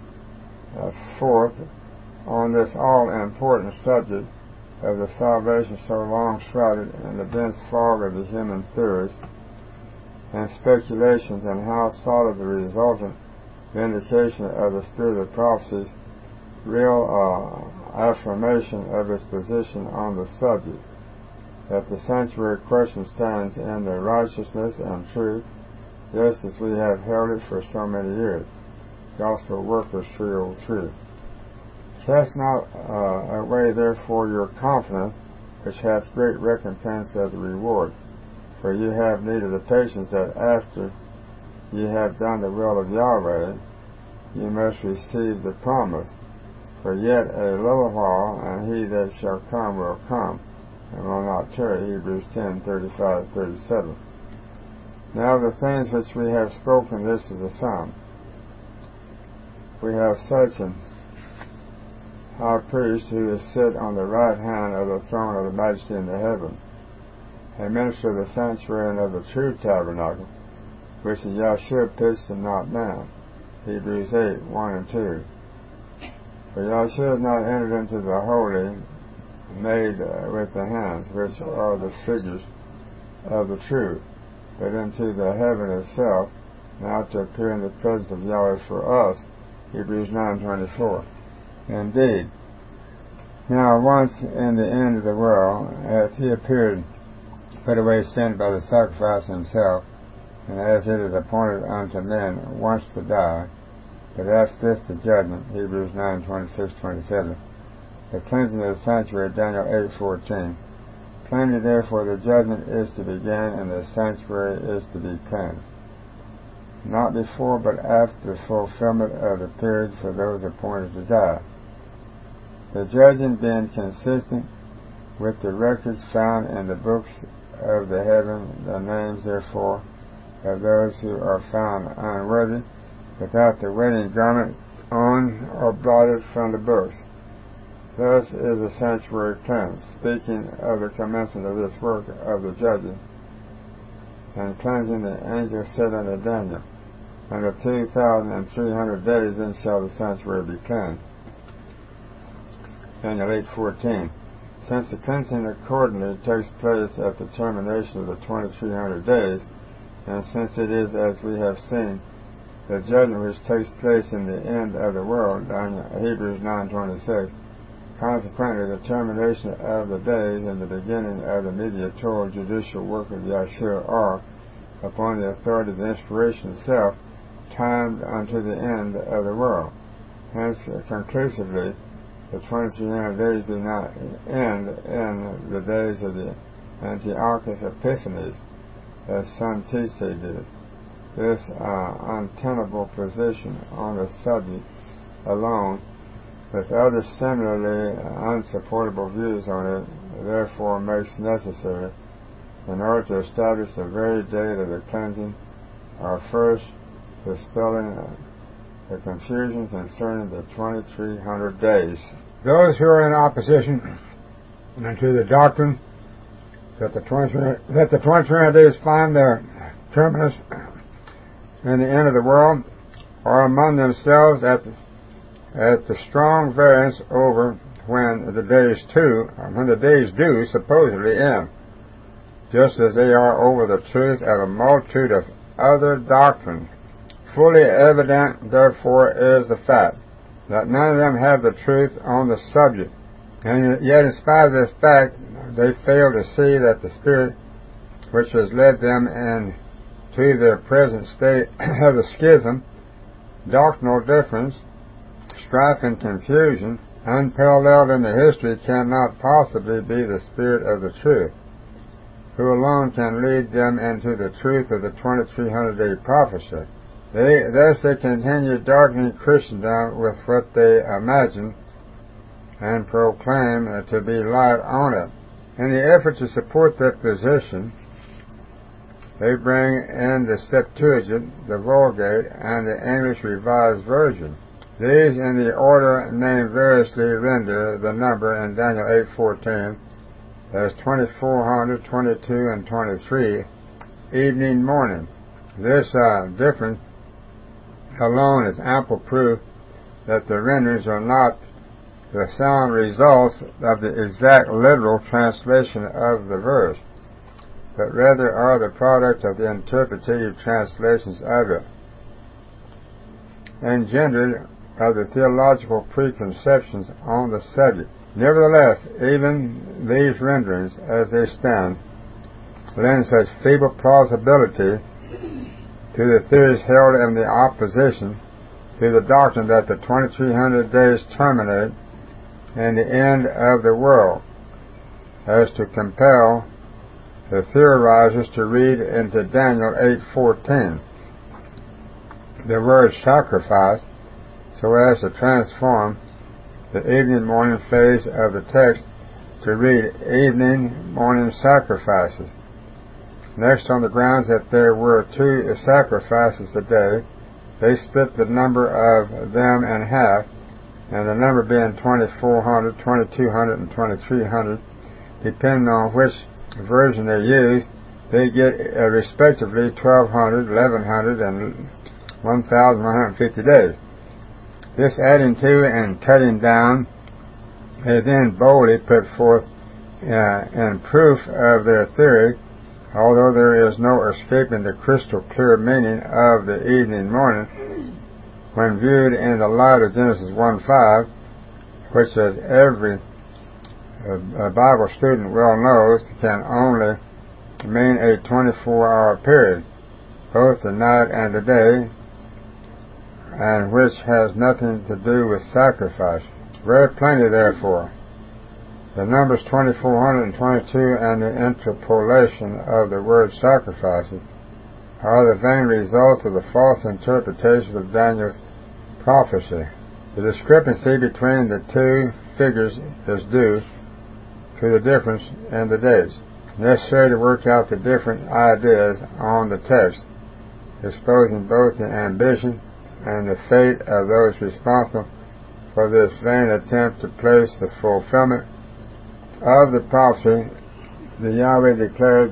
uh, forth on this all-important subject of the salvation so long shrouded in the dense fog of the human theories and speculations, and how solid the resultant vindication of the spirit of prophecies, real uh, affirmation of its position on the subject, that the sanctuary question stands in the righteousness and truth, just as we have held it for so many years. Gospel Workers three oh three. Cast not uh, away therefore your confidence, which hath great recompense as a reward. For ye have need of the patience, that after ye have done the will of Yahweh, ye must receive the promise. For yet a little while, and he that shall come will come, and will not tarry. Hebrews ten thirty-five thirty-seven. Now the things which we have spoken, this is a sum. We have such an high priest who is sit on the right hand of the throne of the Majesty in the heaven, a minister of the sanctuary and of the true tabernacle, which is Yahshua pitched and not man. Hebrews eight one and two. For Yahshua has not entered into the holy made uh, with the hands, which are the figures of the true, but into the heaven itself, now to appear in the presence of Yahweh for us. Hebrews nine twenty-four. Indeed, now once in the end of the world hath he appeared, put away sin by the sacrifice himself, and as it is appointed unto men once to die, but after this the judgment. Hebrews nine twenty-six twenty-seven. The cleansing of the sanctuary, Daniel eight fourteen. Plainly therefore the judgment is to begin, and the sanctuary is to be cleansed, not before but after the fulfillment of the period for those appointed to die. The judging being consistent with the records found in the books of the heaven, the names therefore of those who are found unworthy, without the wedding garment on, or blotted from the books. Thus is the sanctuary cleansed, speaking of the commencement of this work of the judging and cleansing. The angel said unto Daniel, Under two thousand and three hundred days then shall the sanctuary be cleansed. Daniel eight fourteen. Since the cleansing accordingly takes place at the termination of the twenty-three hundred days, and since it is, as we have seen, the judgment which takes place in the end of the world, Hebrews nine twenty-six, consequently the termination of the days and the beginning of the mediatorial judicial work of Yahshua are, upon the authority of the inspiration itself, timed unto the end of the world. Hence, conclusively, the twenty-three hundred days do not end in the days of the Antiochus Epiphanes, as Sun Tse did. This uh, untenable position on the subject alone, with other similarly unsupportable views on it, therefore makes necessary, in order to establish the very date of the cleansing, our first dispelling uh, the confusion concerning the twenty-three hundred days. Those who are in opposition to the doctrine that the twenty-three that the twenty-three hundred days find their terminus in the end of the world are among themselves at the, at the strong variance over when the days too when the days do supposedly end, just as they are over the truth of a multitude of other doctrines. Fully evident, therefore, is the fact that none of them have the truth on the subject, and yet in spite of this fact, they fail to see that the spirit which has led them into their present state of the schism, doctrinal difference, strife, and confusion, unparalleled in the history, cannot possibly be the spirit of the truth, who alone can lead them into the truth of the twenty-three hundred day prophecy. They, thus they continue darkening Christendom with what they imagine and proclaim to be light on it. In the effort to support their position, they bring in the Septuagint, the Vulgate, and the English Revised Version. These, in the order named variously, render the number in Daniel eight fourteen as twenty-four hundred, twenty-two, and twenty-three, evening, morning. This uh, difference alone is ample proof that the renderings are not the sound results of the exact literal translation of the verse, but rather are the product of the interpretative translations of it, engendered by the theological preconceptions on the subject. Nevertheless, even these renderings, as they stand, lend such feeble plausibility to the theories held in the opposition to the doctrine that the twenty-three hundred days terminate in the end of the world, as to compel the theorizers to read into Daniel eight fourteen the word sacrifice, so as to transform the evening morning phase of the text to read evening morning sacrifices. Next, on the grounds that there were two sacrifices a day, they split the number of them in half, and the number being twenty-four hundred, twenty-two hundred, and twenty-three hundred, depending on which version they use, they get uh, respectively twelve hundred, eleven hundred, and one thousand one hundred fifty days. This adding to and cutting down, they then boldly put forth uh, in proof of their theory, although there is no escaping the crystal clear meaning of the evening morning, when viewed in the light of Genesis one five, which, as every uh, Bible student well knows, can only mean a twenty-four hour period, both the night and the day, and which has nothing to do with sacrifice. Very plainly, therefore, the numbers twenty-four hundred twenty-two and the interpolation of the word sacrifices are the vain results of the false interpretations of Daniel's prophecy. The discrepancy between the two figures is due to the difference in the days, necessary to work out the different ideas on the text, exposing both the ambition and the fate of those responsible for this vain attempt to place the fulfillment of the prophecy the Yahweh declared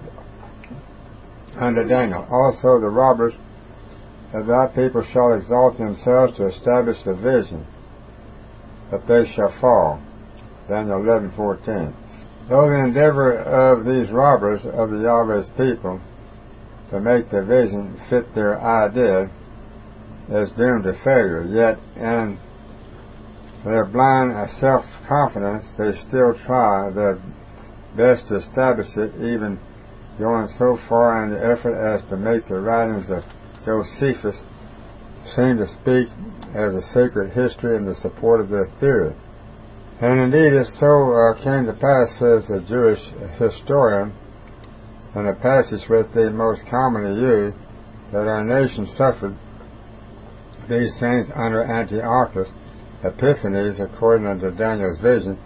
unto Daniel. Also the robbers of thy people shall exalt themselves to establish the vision, that they shall fall. Daniel eleven fourteen. Though the endeavor of these robbers of the Yahweh's people to make the vision fit their idea is doomed to failure, yet in their blind self-confidence they still try their best to establish it, even going so far in the effort as to make the writings of Josephus seem to speak as a sacred history in the support of their theory. And indeed it so uh, came to pass, says a Jewish historian, in a passage which they most commonly use, that our nation suffered these things under Antiochus Epiphanes, according to Daniel's vision,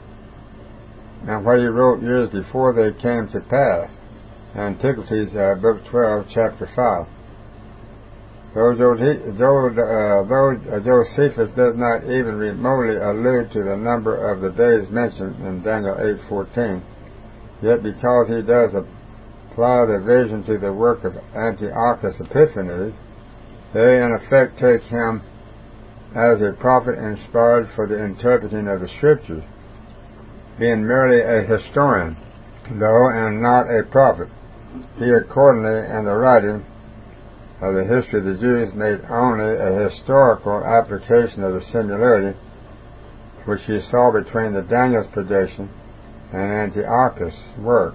and what he wrote years before they came to pass. Antiquities, uh, Book twelve, Chapter five. Though, though, uh, though Josephus does not even remotely allude to the number of the days mentioned in Daniel eight fourteen, yet because he does apply the vision to the work of Antiochus Epiphanes, they in effect take him as a prophet inspired for the interpreting of the Scriptures, being merely a historian, though, and not a prophet. He accordingly, in the writing of the history of the Jews, made only a historical application of the similarity which he saw between the Daniel's prediction and Antiochus' work,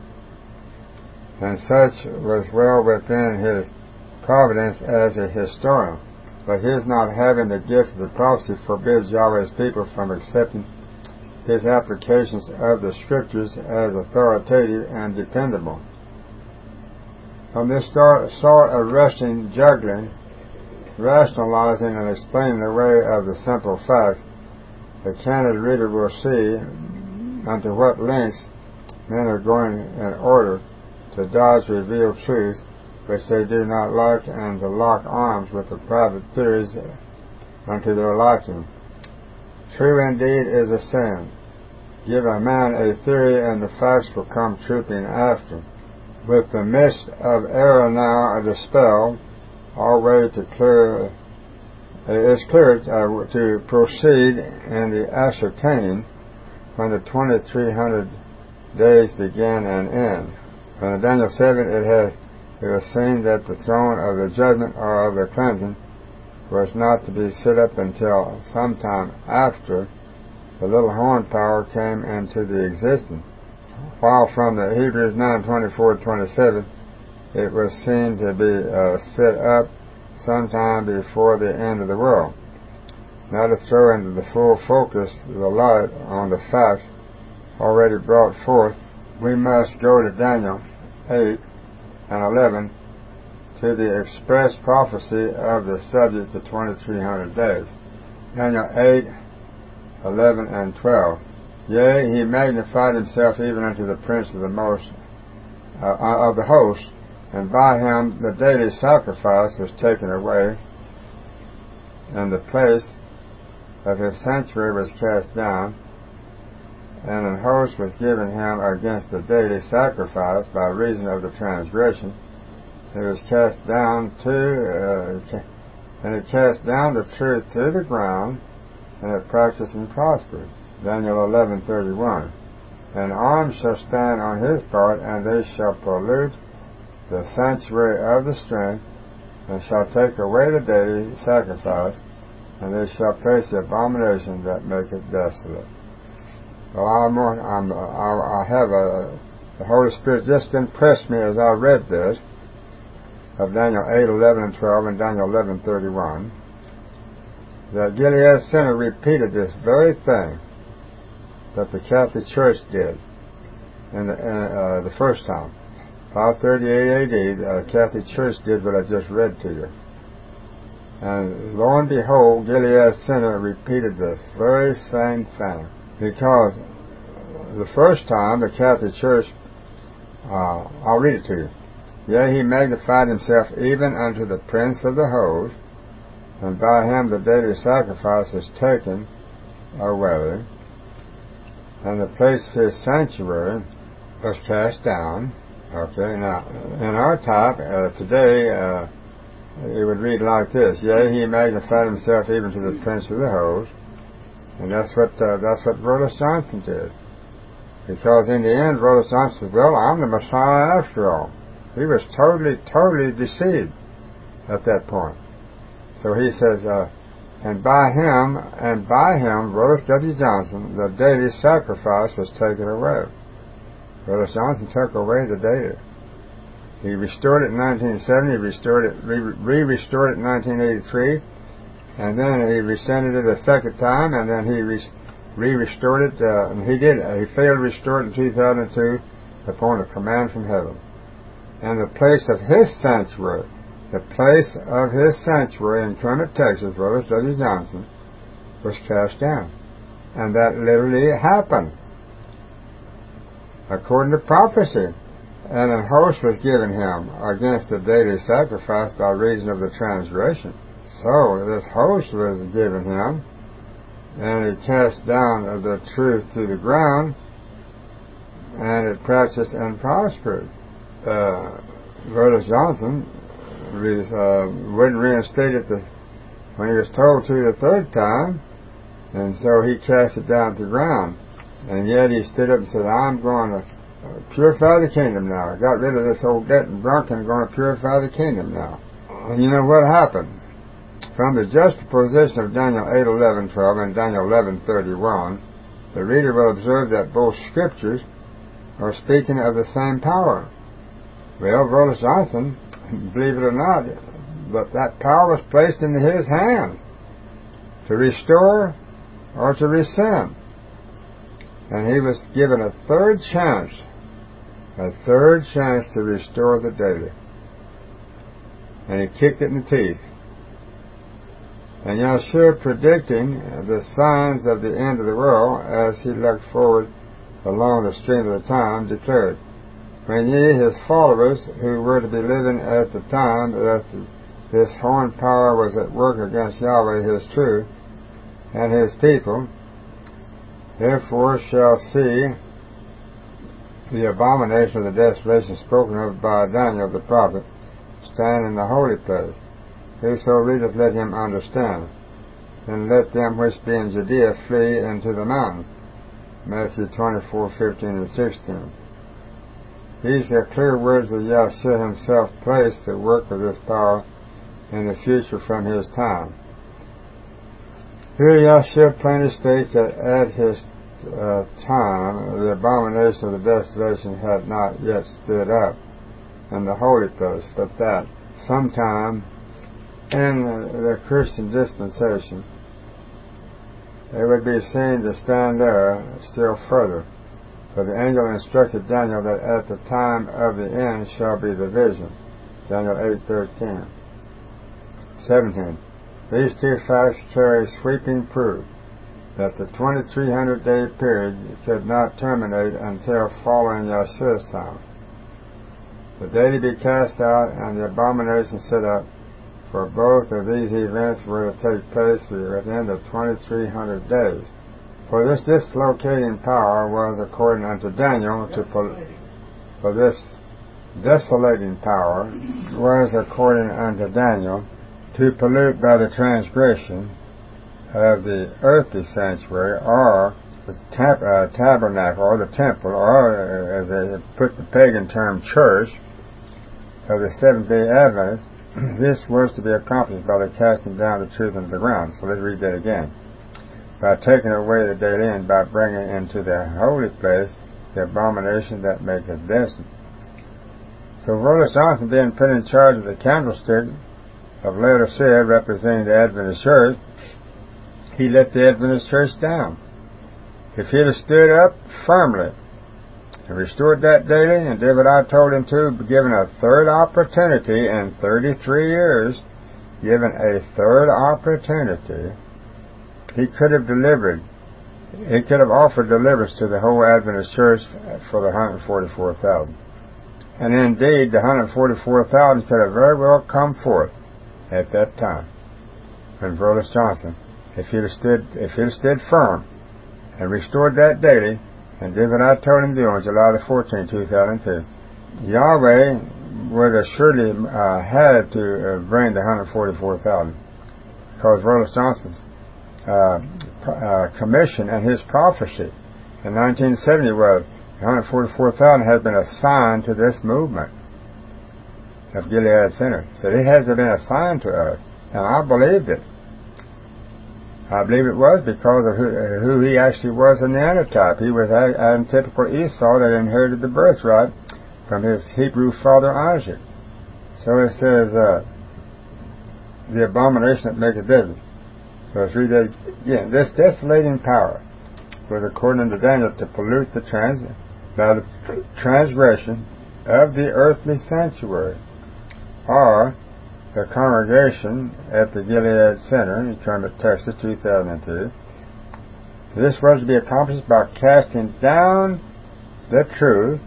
and such was well within his providence as a historian. But his not having the gift of the prophecy forbids Yahweh's people from accepting his applications of the Scriptures as authoritative and dependable. From this sort of rushing, juggling, rationalizing, and explaining away of the simple facts, the candid reader will see unto what lengths men are going in order to dodge revealed truth which they do not like, and to lock arms with the private theories unto their liking. True indeed is a saying, give a man a theory and the facts will come trooping after. With the mist of error now dispelled, all way to clear it's clear uh, to proceed in the ascertaining when the twenty-three hundred days began and end. When Daniel seven, it had it was seen that the throne of the judgment or of the cleansing was not to be set up until sometime after the little horn power came into the existence. While from the Hebrews nine twenty-four to twenty-seven, it was seen to be uh, set up sometime before the end of the world. Now to throw into the full focus the light on the facts already brought forth, we must go to Daniel eight and eleven to the express prophecy of the subject of twenty-three hundred days. Daniel eight, eleven, and twelve. Yea, he magnified himself even unto the prince of the most uh, of the host, and by him the daily sacrifice was taken away, and the place of his sanctuary was cast down, and an host was given him against the daily sacrifice by reason of the transgression. It was cast down to, uh, and it cast down the truth to the ground, and it practiced and prospered. Daniel eleven thirty-one. And arms shall stand on his part, and they shall pollute the sanctuary of the strength, and shall take away the daily sacrifice, and they shall place the abomination that maketh desolate. Well, I'm, I'm, I have a, the Holy Spirit just impressed me as I read this, of Daniel eight, eleven, and twelve, and Daniel eleven, thirty-one, that Gilead Center repeated this very thing that the Catholic Church did in the, in, uh, the first time. five thirty-eight A D, the Catholic Church did what I just read to you. And lo and behold, Gilead Center repeated this very same thing. Because the first time, the Catholic Church, uh, I'll read it to you. Yea, he magnified himself even unto the prince of the host, and by him the daily sacrifice was taken away, and the place of his sanctuary was cast down. Okay, now, in our type, uh, today, uh, it would read like this. Yea, he magnified himself even to the prince of the host, and that's what, uh, that's what Rodas Johnson did. Because in the end, Rodas Johnson said, well, I'm the Messiah after all. He was totally, totally deceived at that point. So he says, uh, and by him, and by him, Rodas W. Johnson, the daily sacrifice was taken away. Rodas Johnson took away the daily. He restored it in nineteen seventy, he restored it, re-restored it in nineteen eighty-three, and then he rescinded it a second time, and then he re-restored it, uh, and he did, uh, he failed to restore it in two thousand two upon a command from heaven. And the place of his sanctuary, the place of his sanctuary in Kermit, Texas, Rodas W. Johnson, was cast down. And that literally happened, according to prophecy. And an host was given him against the daily sacrifice by reason of the transgression. So this host was given him, and it cast down the truth to the ground, and it practiced and prospered. Uh, Rodas Johnson re, uh, wouldn't reinstate it the, when he was told to the third time, and so he cast it down to the ground. And yet he stood up and said, I'm going to uh, purify the kingdom now. I got rid of this old debt and drunk, and I'm going to purify the kingdom now. And you know what happened? From the juxtaposition of Daniel eight, eleven, twelve and Daniel eleven, thirty-one, the reader will observe that both scriptures are speaking of the same power. Well, Rodas Johnson, believe it or not, but that power was placed in his hands to restore or to rescind. And he was given a third chance, a third chance to restore the daily. And he kicked it in the teeth. And Yahshua, predicting the signs of the end of the world as he looked forward along the stream of the time, declared, when ye, his followers, who were to be living at the time that this horn power was at work against Yahweh, his truth, and his people, therefore shall see the abomination of the desolation spoken of by Daniel the prophet stand in the holy place, Whoso readeth, let him understand. And let them which be in Judea flee into the mountains. Matthew twenty-four, fifteen and sixteen. These are clear words that Yahshua himself placed the work of this power in the future from his time. Here Yahshua plainly states that at his uh, time the abomination of the desolation had not yet stood up in the holy place, but that sometime in the Christian dispensation it would be seen to stand there still further. For the angel instructed Daniel that at the time of the end shall be the vision. Daniel eight thirteen. seventeen. These two facts carry sweeping proof that the twenty-three hundred day period could not terminate until following Yahshua's time. The deity be cast out and the abomination set up, for both of these events were to take place within the twenty-three hundred days. For this dislocating power was according unto Daniel to pol- for this desolating power was according unto Daniel to pollute by the transgression of the earthly sanctuary, or the tab- uh, tabernacle, or the temple, or uh, as they put the pagan term, church of the Seventh-day Adventists. This was to be accomplished by the casting down the truth into the ground. So let's read that again. By taking away the daily and by bringing into the holy place the abomination that maketh desolate. So Roller Johnson, being put in charge of the candlestick of Laodicea, representing the Adventist Church, he let the Adventist Church down. If he'd have stood up firmly and restored that daily and did what I told him to, given a third opportunity in thirty-three years, given a third opportunity, he could have delivered, he could have offered deliverance to the whole Adventist Church for the one hundred forty-four thousand. And indeed, the one hundred forty-four thousand could have very well come forth at that time. And Brothers Johnson, if he'd have stood, if he'd have stood firm and restored that daily and did what I told him to do on July the fourteenth, two thousand two, Yahweh would have surely uh, had to uh, bring the one hundred forty-four thousand, because Brothers Johnson's Uh, uh, commission and his prophecy in nineteen seventy was one hundred forty-four thousand has been assigned to this movement of Gilead Center. So it has been assigned to us, and I believed it. I believe it was because of who, uh, who he actually was in the antitype. He was a, a typical Esau that inherited the birthright from his Hebrew father Isaac. So it says, uh, the abomination that maketh desolate. So let's read that again. This desolating power was according to Daniel to pollute the trans by the transgression of the earthly sanctuary, or the congregation at the Gilead Center in Kermit, Texas, two thousand two. This was to be accomplished by casting down the truth.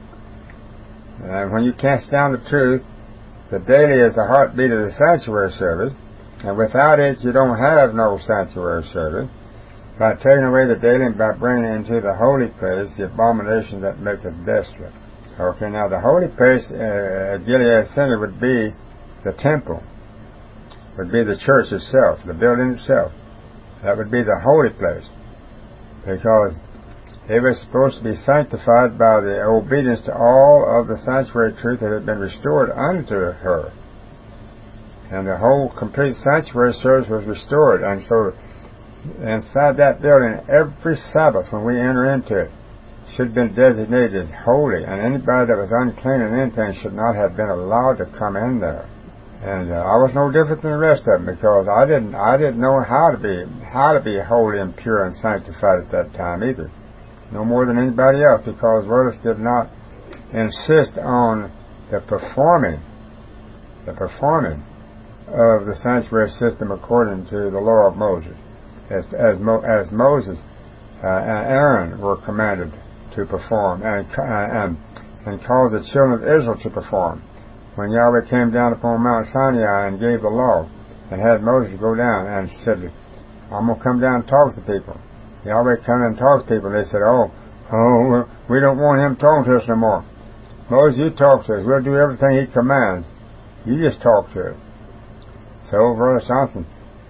And when you cast down the truth, the daily is the heartbeat of the sanctuary service. And without it, you don't have no sanctuary service. By taking away the daily and by bringing into the holy place the abomination that maketh desolate. Okay, now the holy place uh, at Gilead Center would be the temple, would be the church itself, the building itself. That would be the holy place, because it was supposed to be sanctified by the obedience to all of the sanctuary truth that had been restored unto her. And the whole complete sanctuary service was restored. And so inside that building, every Sabbath when we enter into it, should have been designated as holy. And anybody that was unclean in anything should not have been allowed to come in there. And uh, I was no different than the rest of them, because I didn't I didn't know how to be how to be holy and pure and sanctified at that time either. No more than anybody else, because brothers did not insist on the performing, the performing of the sanctuary system according to the law of Moses, as as, Mo, as Moses uh, and Aaron were commanded to perform, and and and cause the children of Israel to perform. When Yahweh came down upon Mount Sinai and gave the law, and had Moses go down and said, "I'm going to come down and talk to people." Yahweh come and talk to people. They said, "Oh, oh, we don't want him talking to us no more. Moses, you talk to us. We'll do everything he commands. You just talk to us." So, Brother Johnson,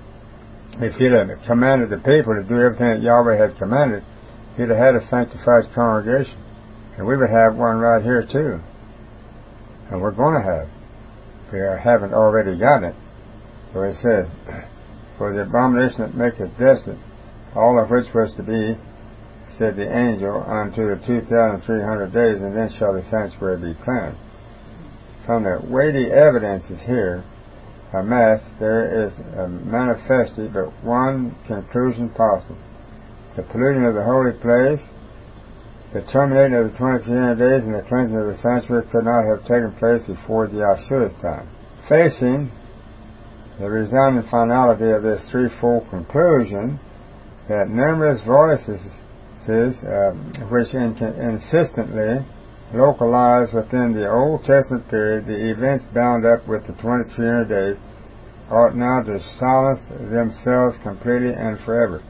if he'd have commanded the people to do everything that Yahweh had commanded, he'd have had a sanctified congregation. And we would have one right here too. And we're going to have. We haven't already gotten it. So it says, for the abomination that maketh desolate, all of which was to be, said the angel, unto the two thousand three hundred days, and then shall the sanctuary be cleansed. From the weighty evidences here amassed, there is uh, manifestly but one conclusion possible. The polluting of the holy place, the terminating of the twenty-three hundred days, and the cleansing of the sanctuary could not have taken place before the Yahshua's time. Facing the resounding finality of this threefold conclusion, that numerous voices uh, which in- insistently localize within the Old Testament period the events bound up with the twenty-three hundred days, ought now to silence themselves completely and forever.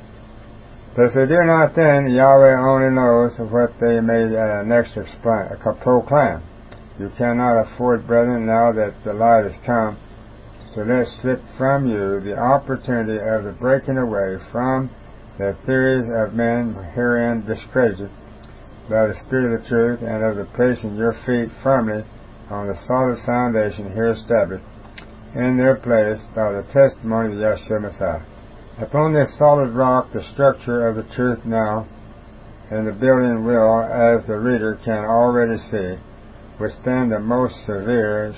But if they do not, then Yahweh only knows what they may uh, next explain, uh, proclaim. You cannot afford, brethren, now that the light has come, to let slip from you the opportunity of the breaking away from the theories of men herein discredited by the Spirit of the truth, and of the placing your feet firmly on the solid foundation here established in their place by the testimony of Yahshua Messiah. Upon this solid rock, the structure of the truth now and the building will, as the reader can already see, withstand the most severe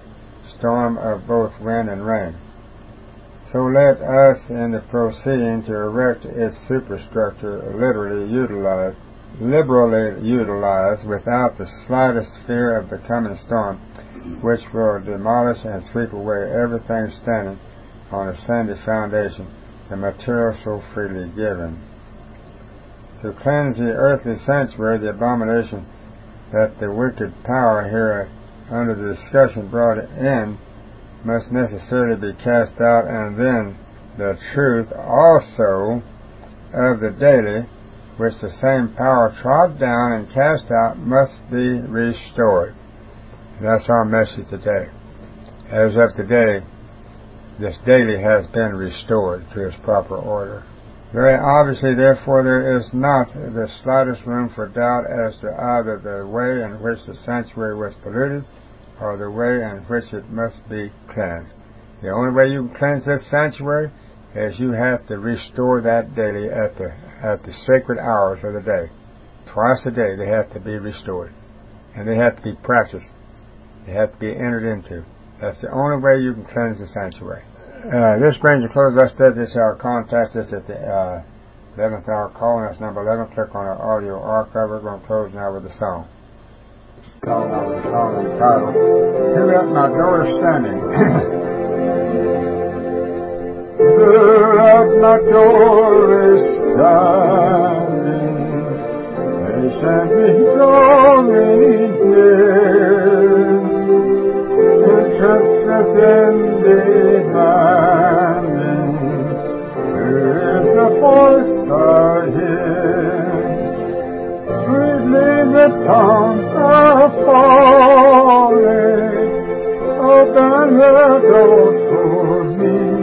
storm of both wind and rain. So let us, in the proceeding to erect its superstructure, literally utilize, liberally utilize, without the slightest fear of the coming storm, which will demolish and sweep away everything standing on a sandy foundation, the material so freely given. To cleanse the earthly sanctuary, the abomination that the wicked power here under the discussion brought in must necessarily be cast out, and then the truth also of the daily, which the same power trod down and cast out, must be restored. And that's our message today. As of today, this daily has been restored to its proper order. Very obviously, therefore, there is not the slightest room for doubt as to either the way in which the sanctuary was polluted or the way in which it must be cleansed. The only way you can cleanse this sanctuary is you have to restore that daily at the at the sacred hours of the day. Twice a day they have to be restored. And they have to be practiced. They have to be entered into. That's the only way you can cleanse the sanctuary. Uh, this brings a close. Let's do this. Our contact us at the uh, eleventh hour call. That's number eleven. Click on our audio archive. We're going to close now with a song. Song now with a song entitled, "Who at My Door Standing." Who at my door is standing, patiently drawing near, interest within demanding, where is the voice I hear? Sweetly the tongues are falling, open the door for me.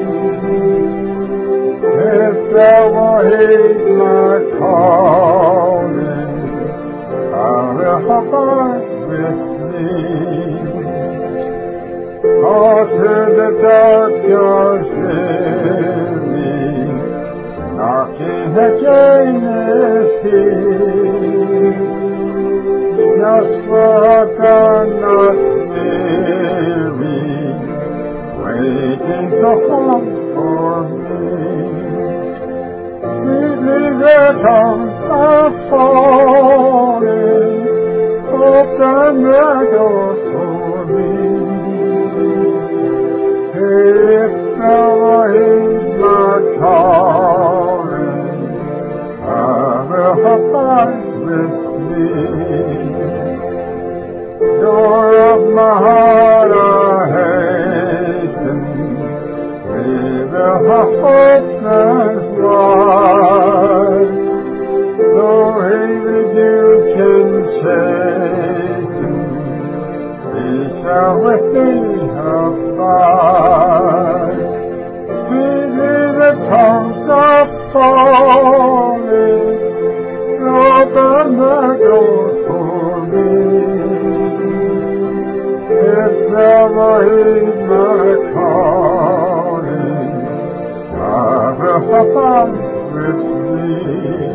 If thou wilt heed my calling, I will abide with thee. All through the dark you're dreaming, knocking again is he. Just for thou not weary, waiting so long for me. Sweetly the tongues are falling, open the door for me. If thou wilt heed my calling, I will abide with thee. Door of my heart I hasten, we will have hope and wide. Though heavy dew can chasten, we shall with thee abide. for me. If never heed my calling, I have with me.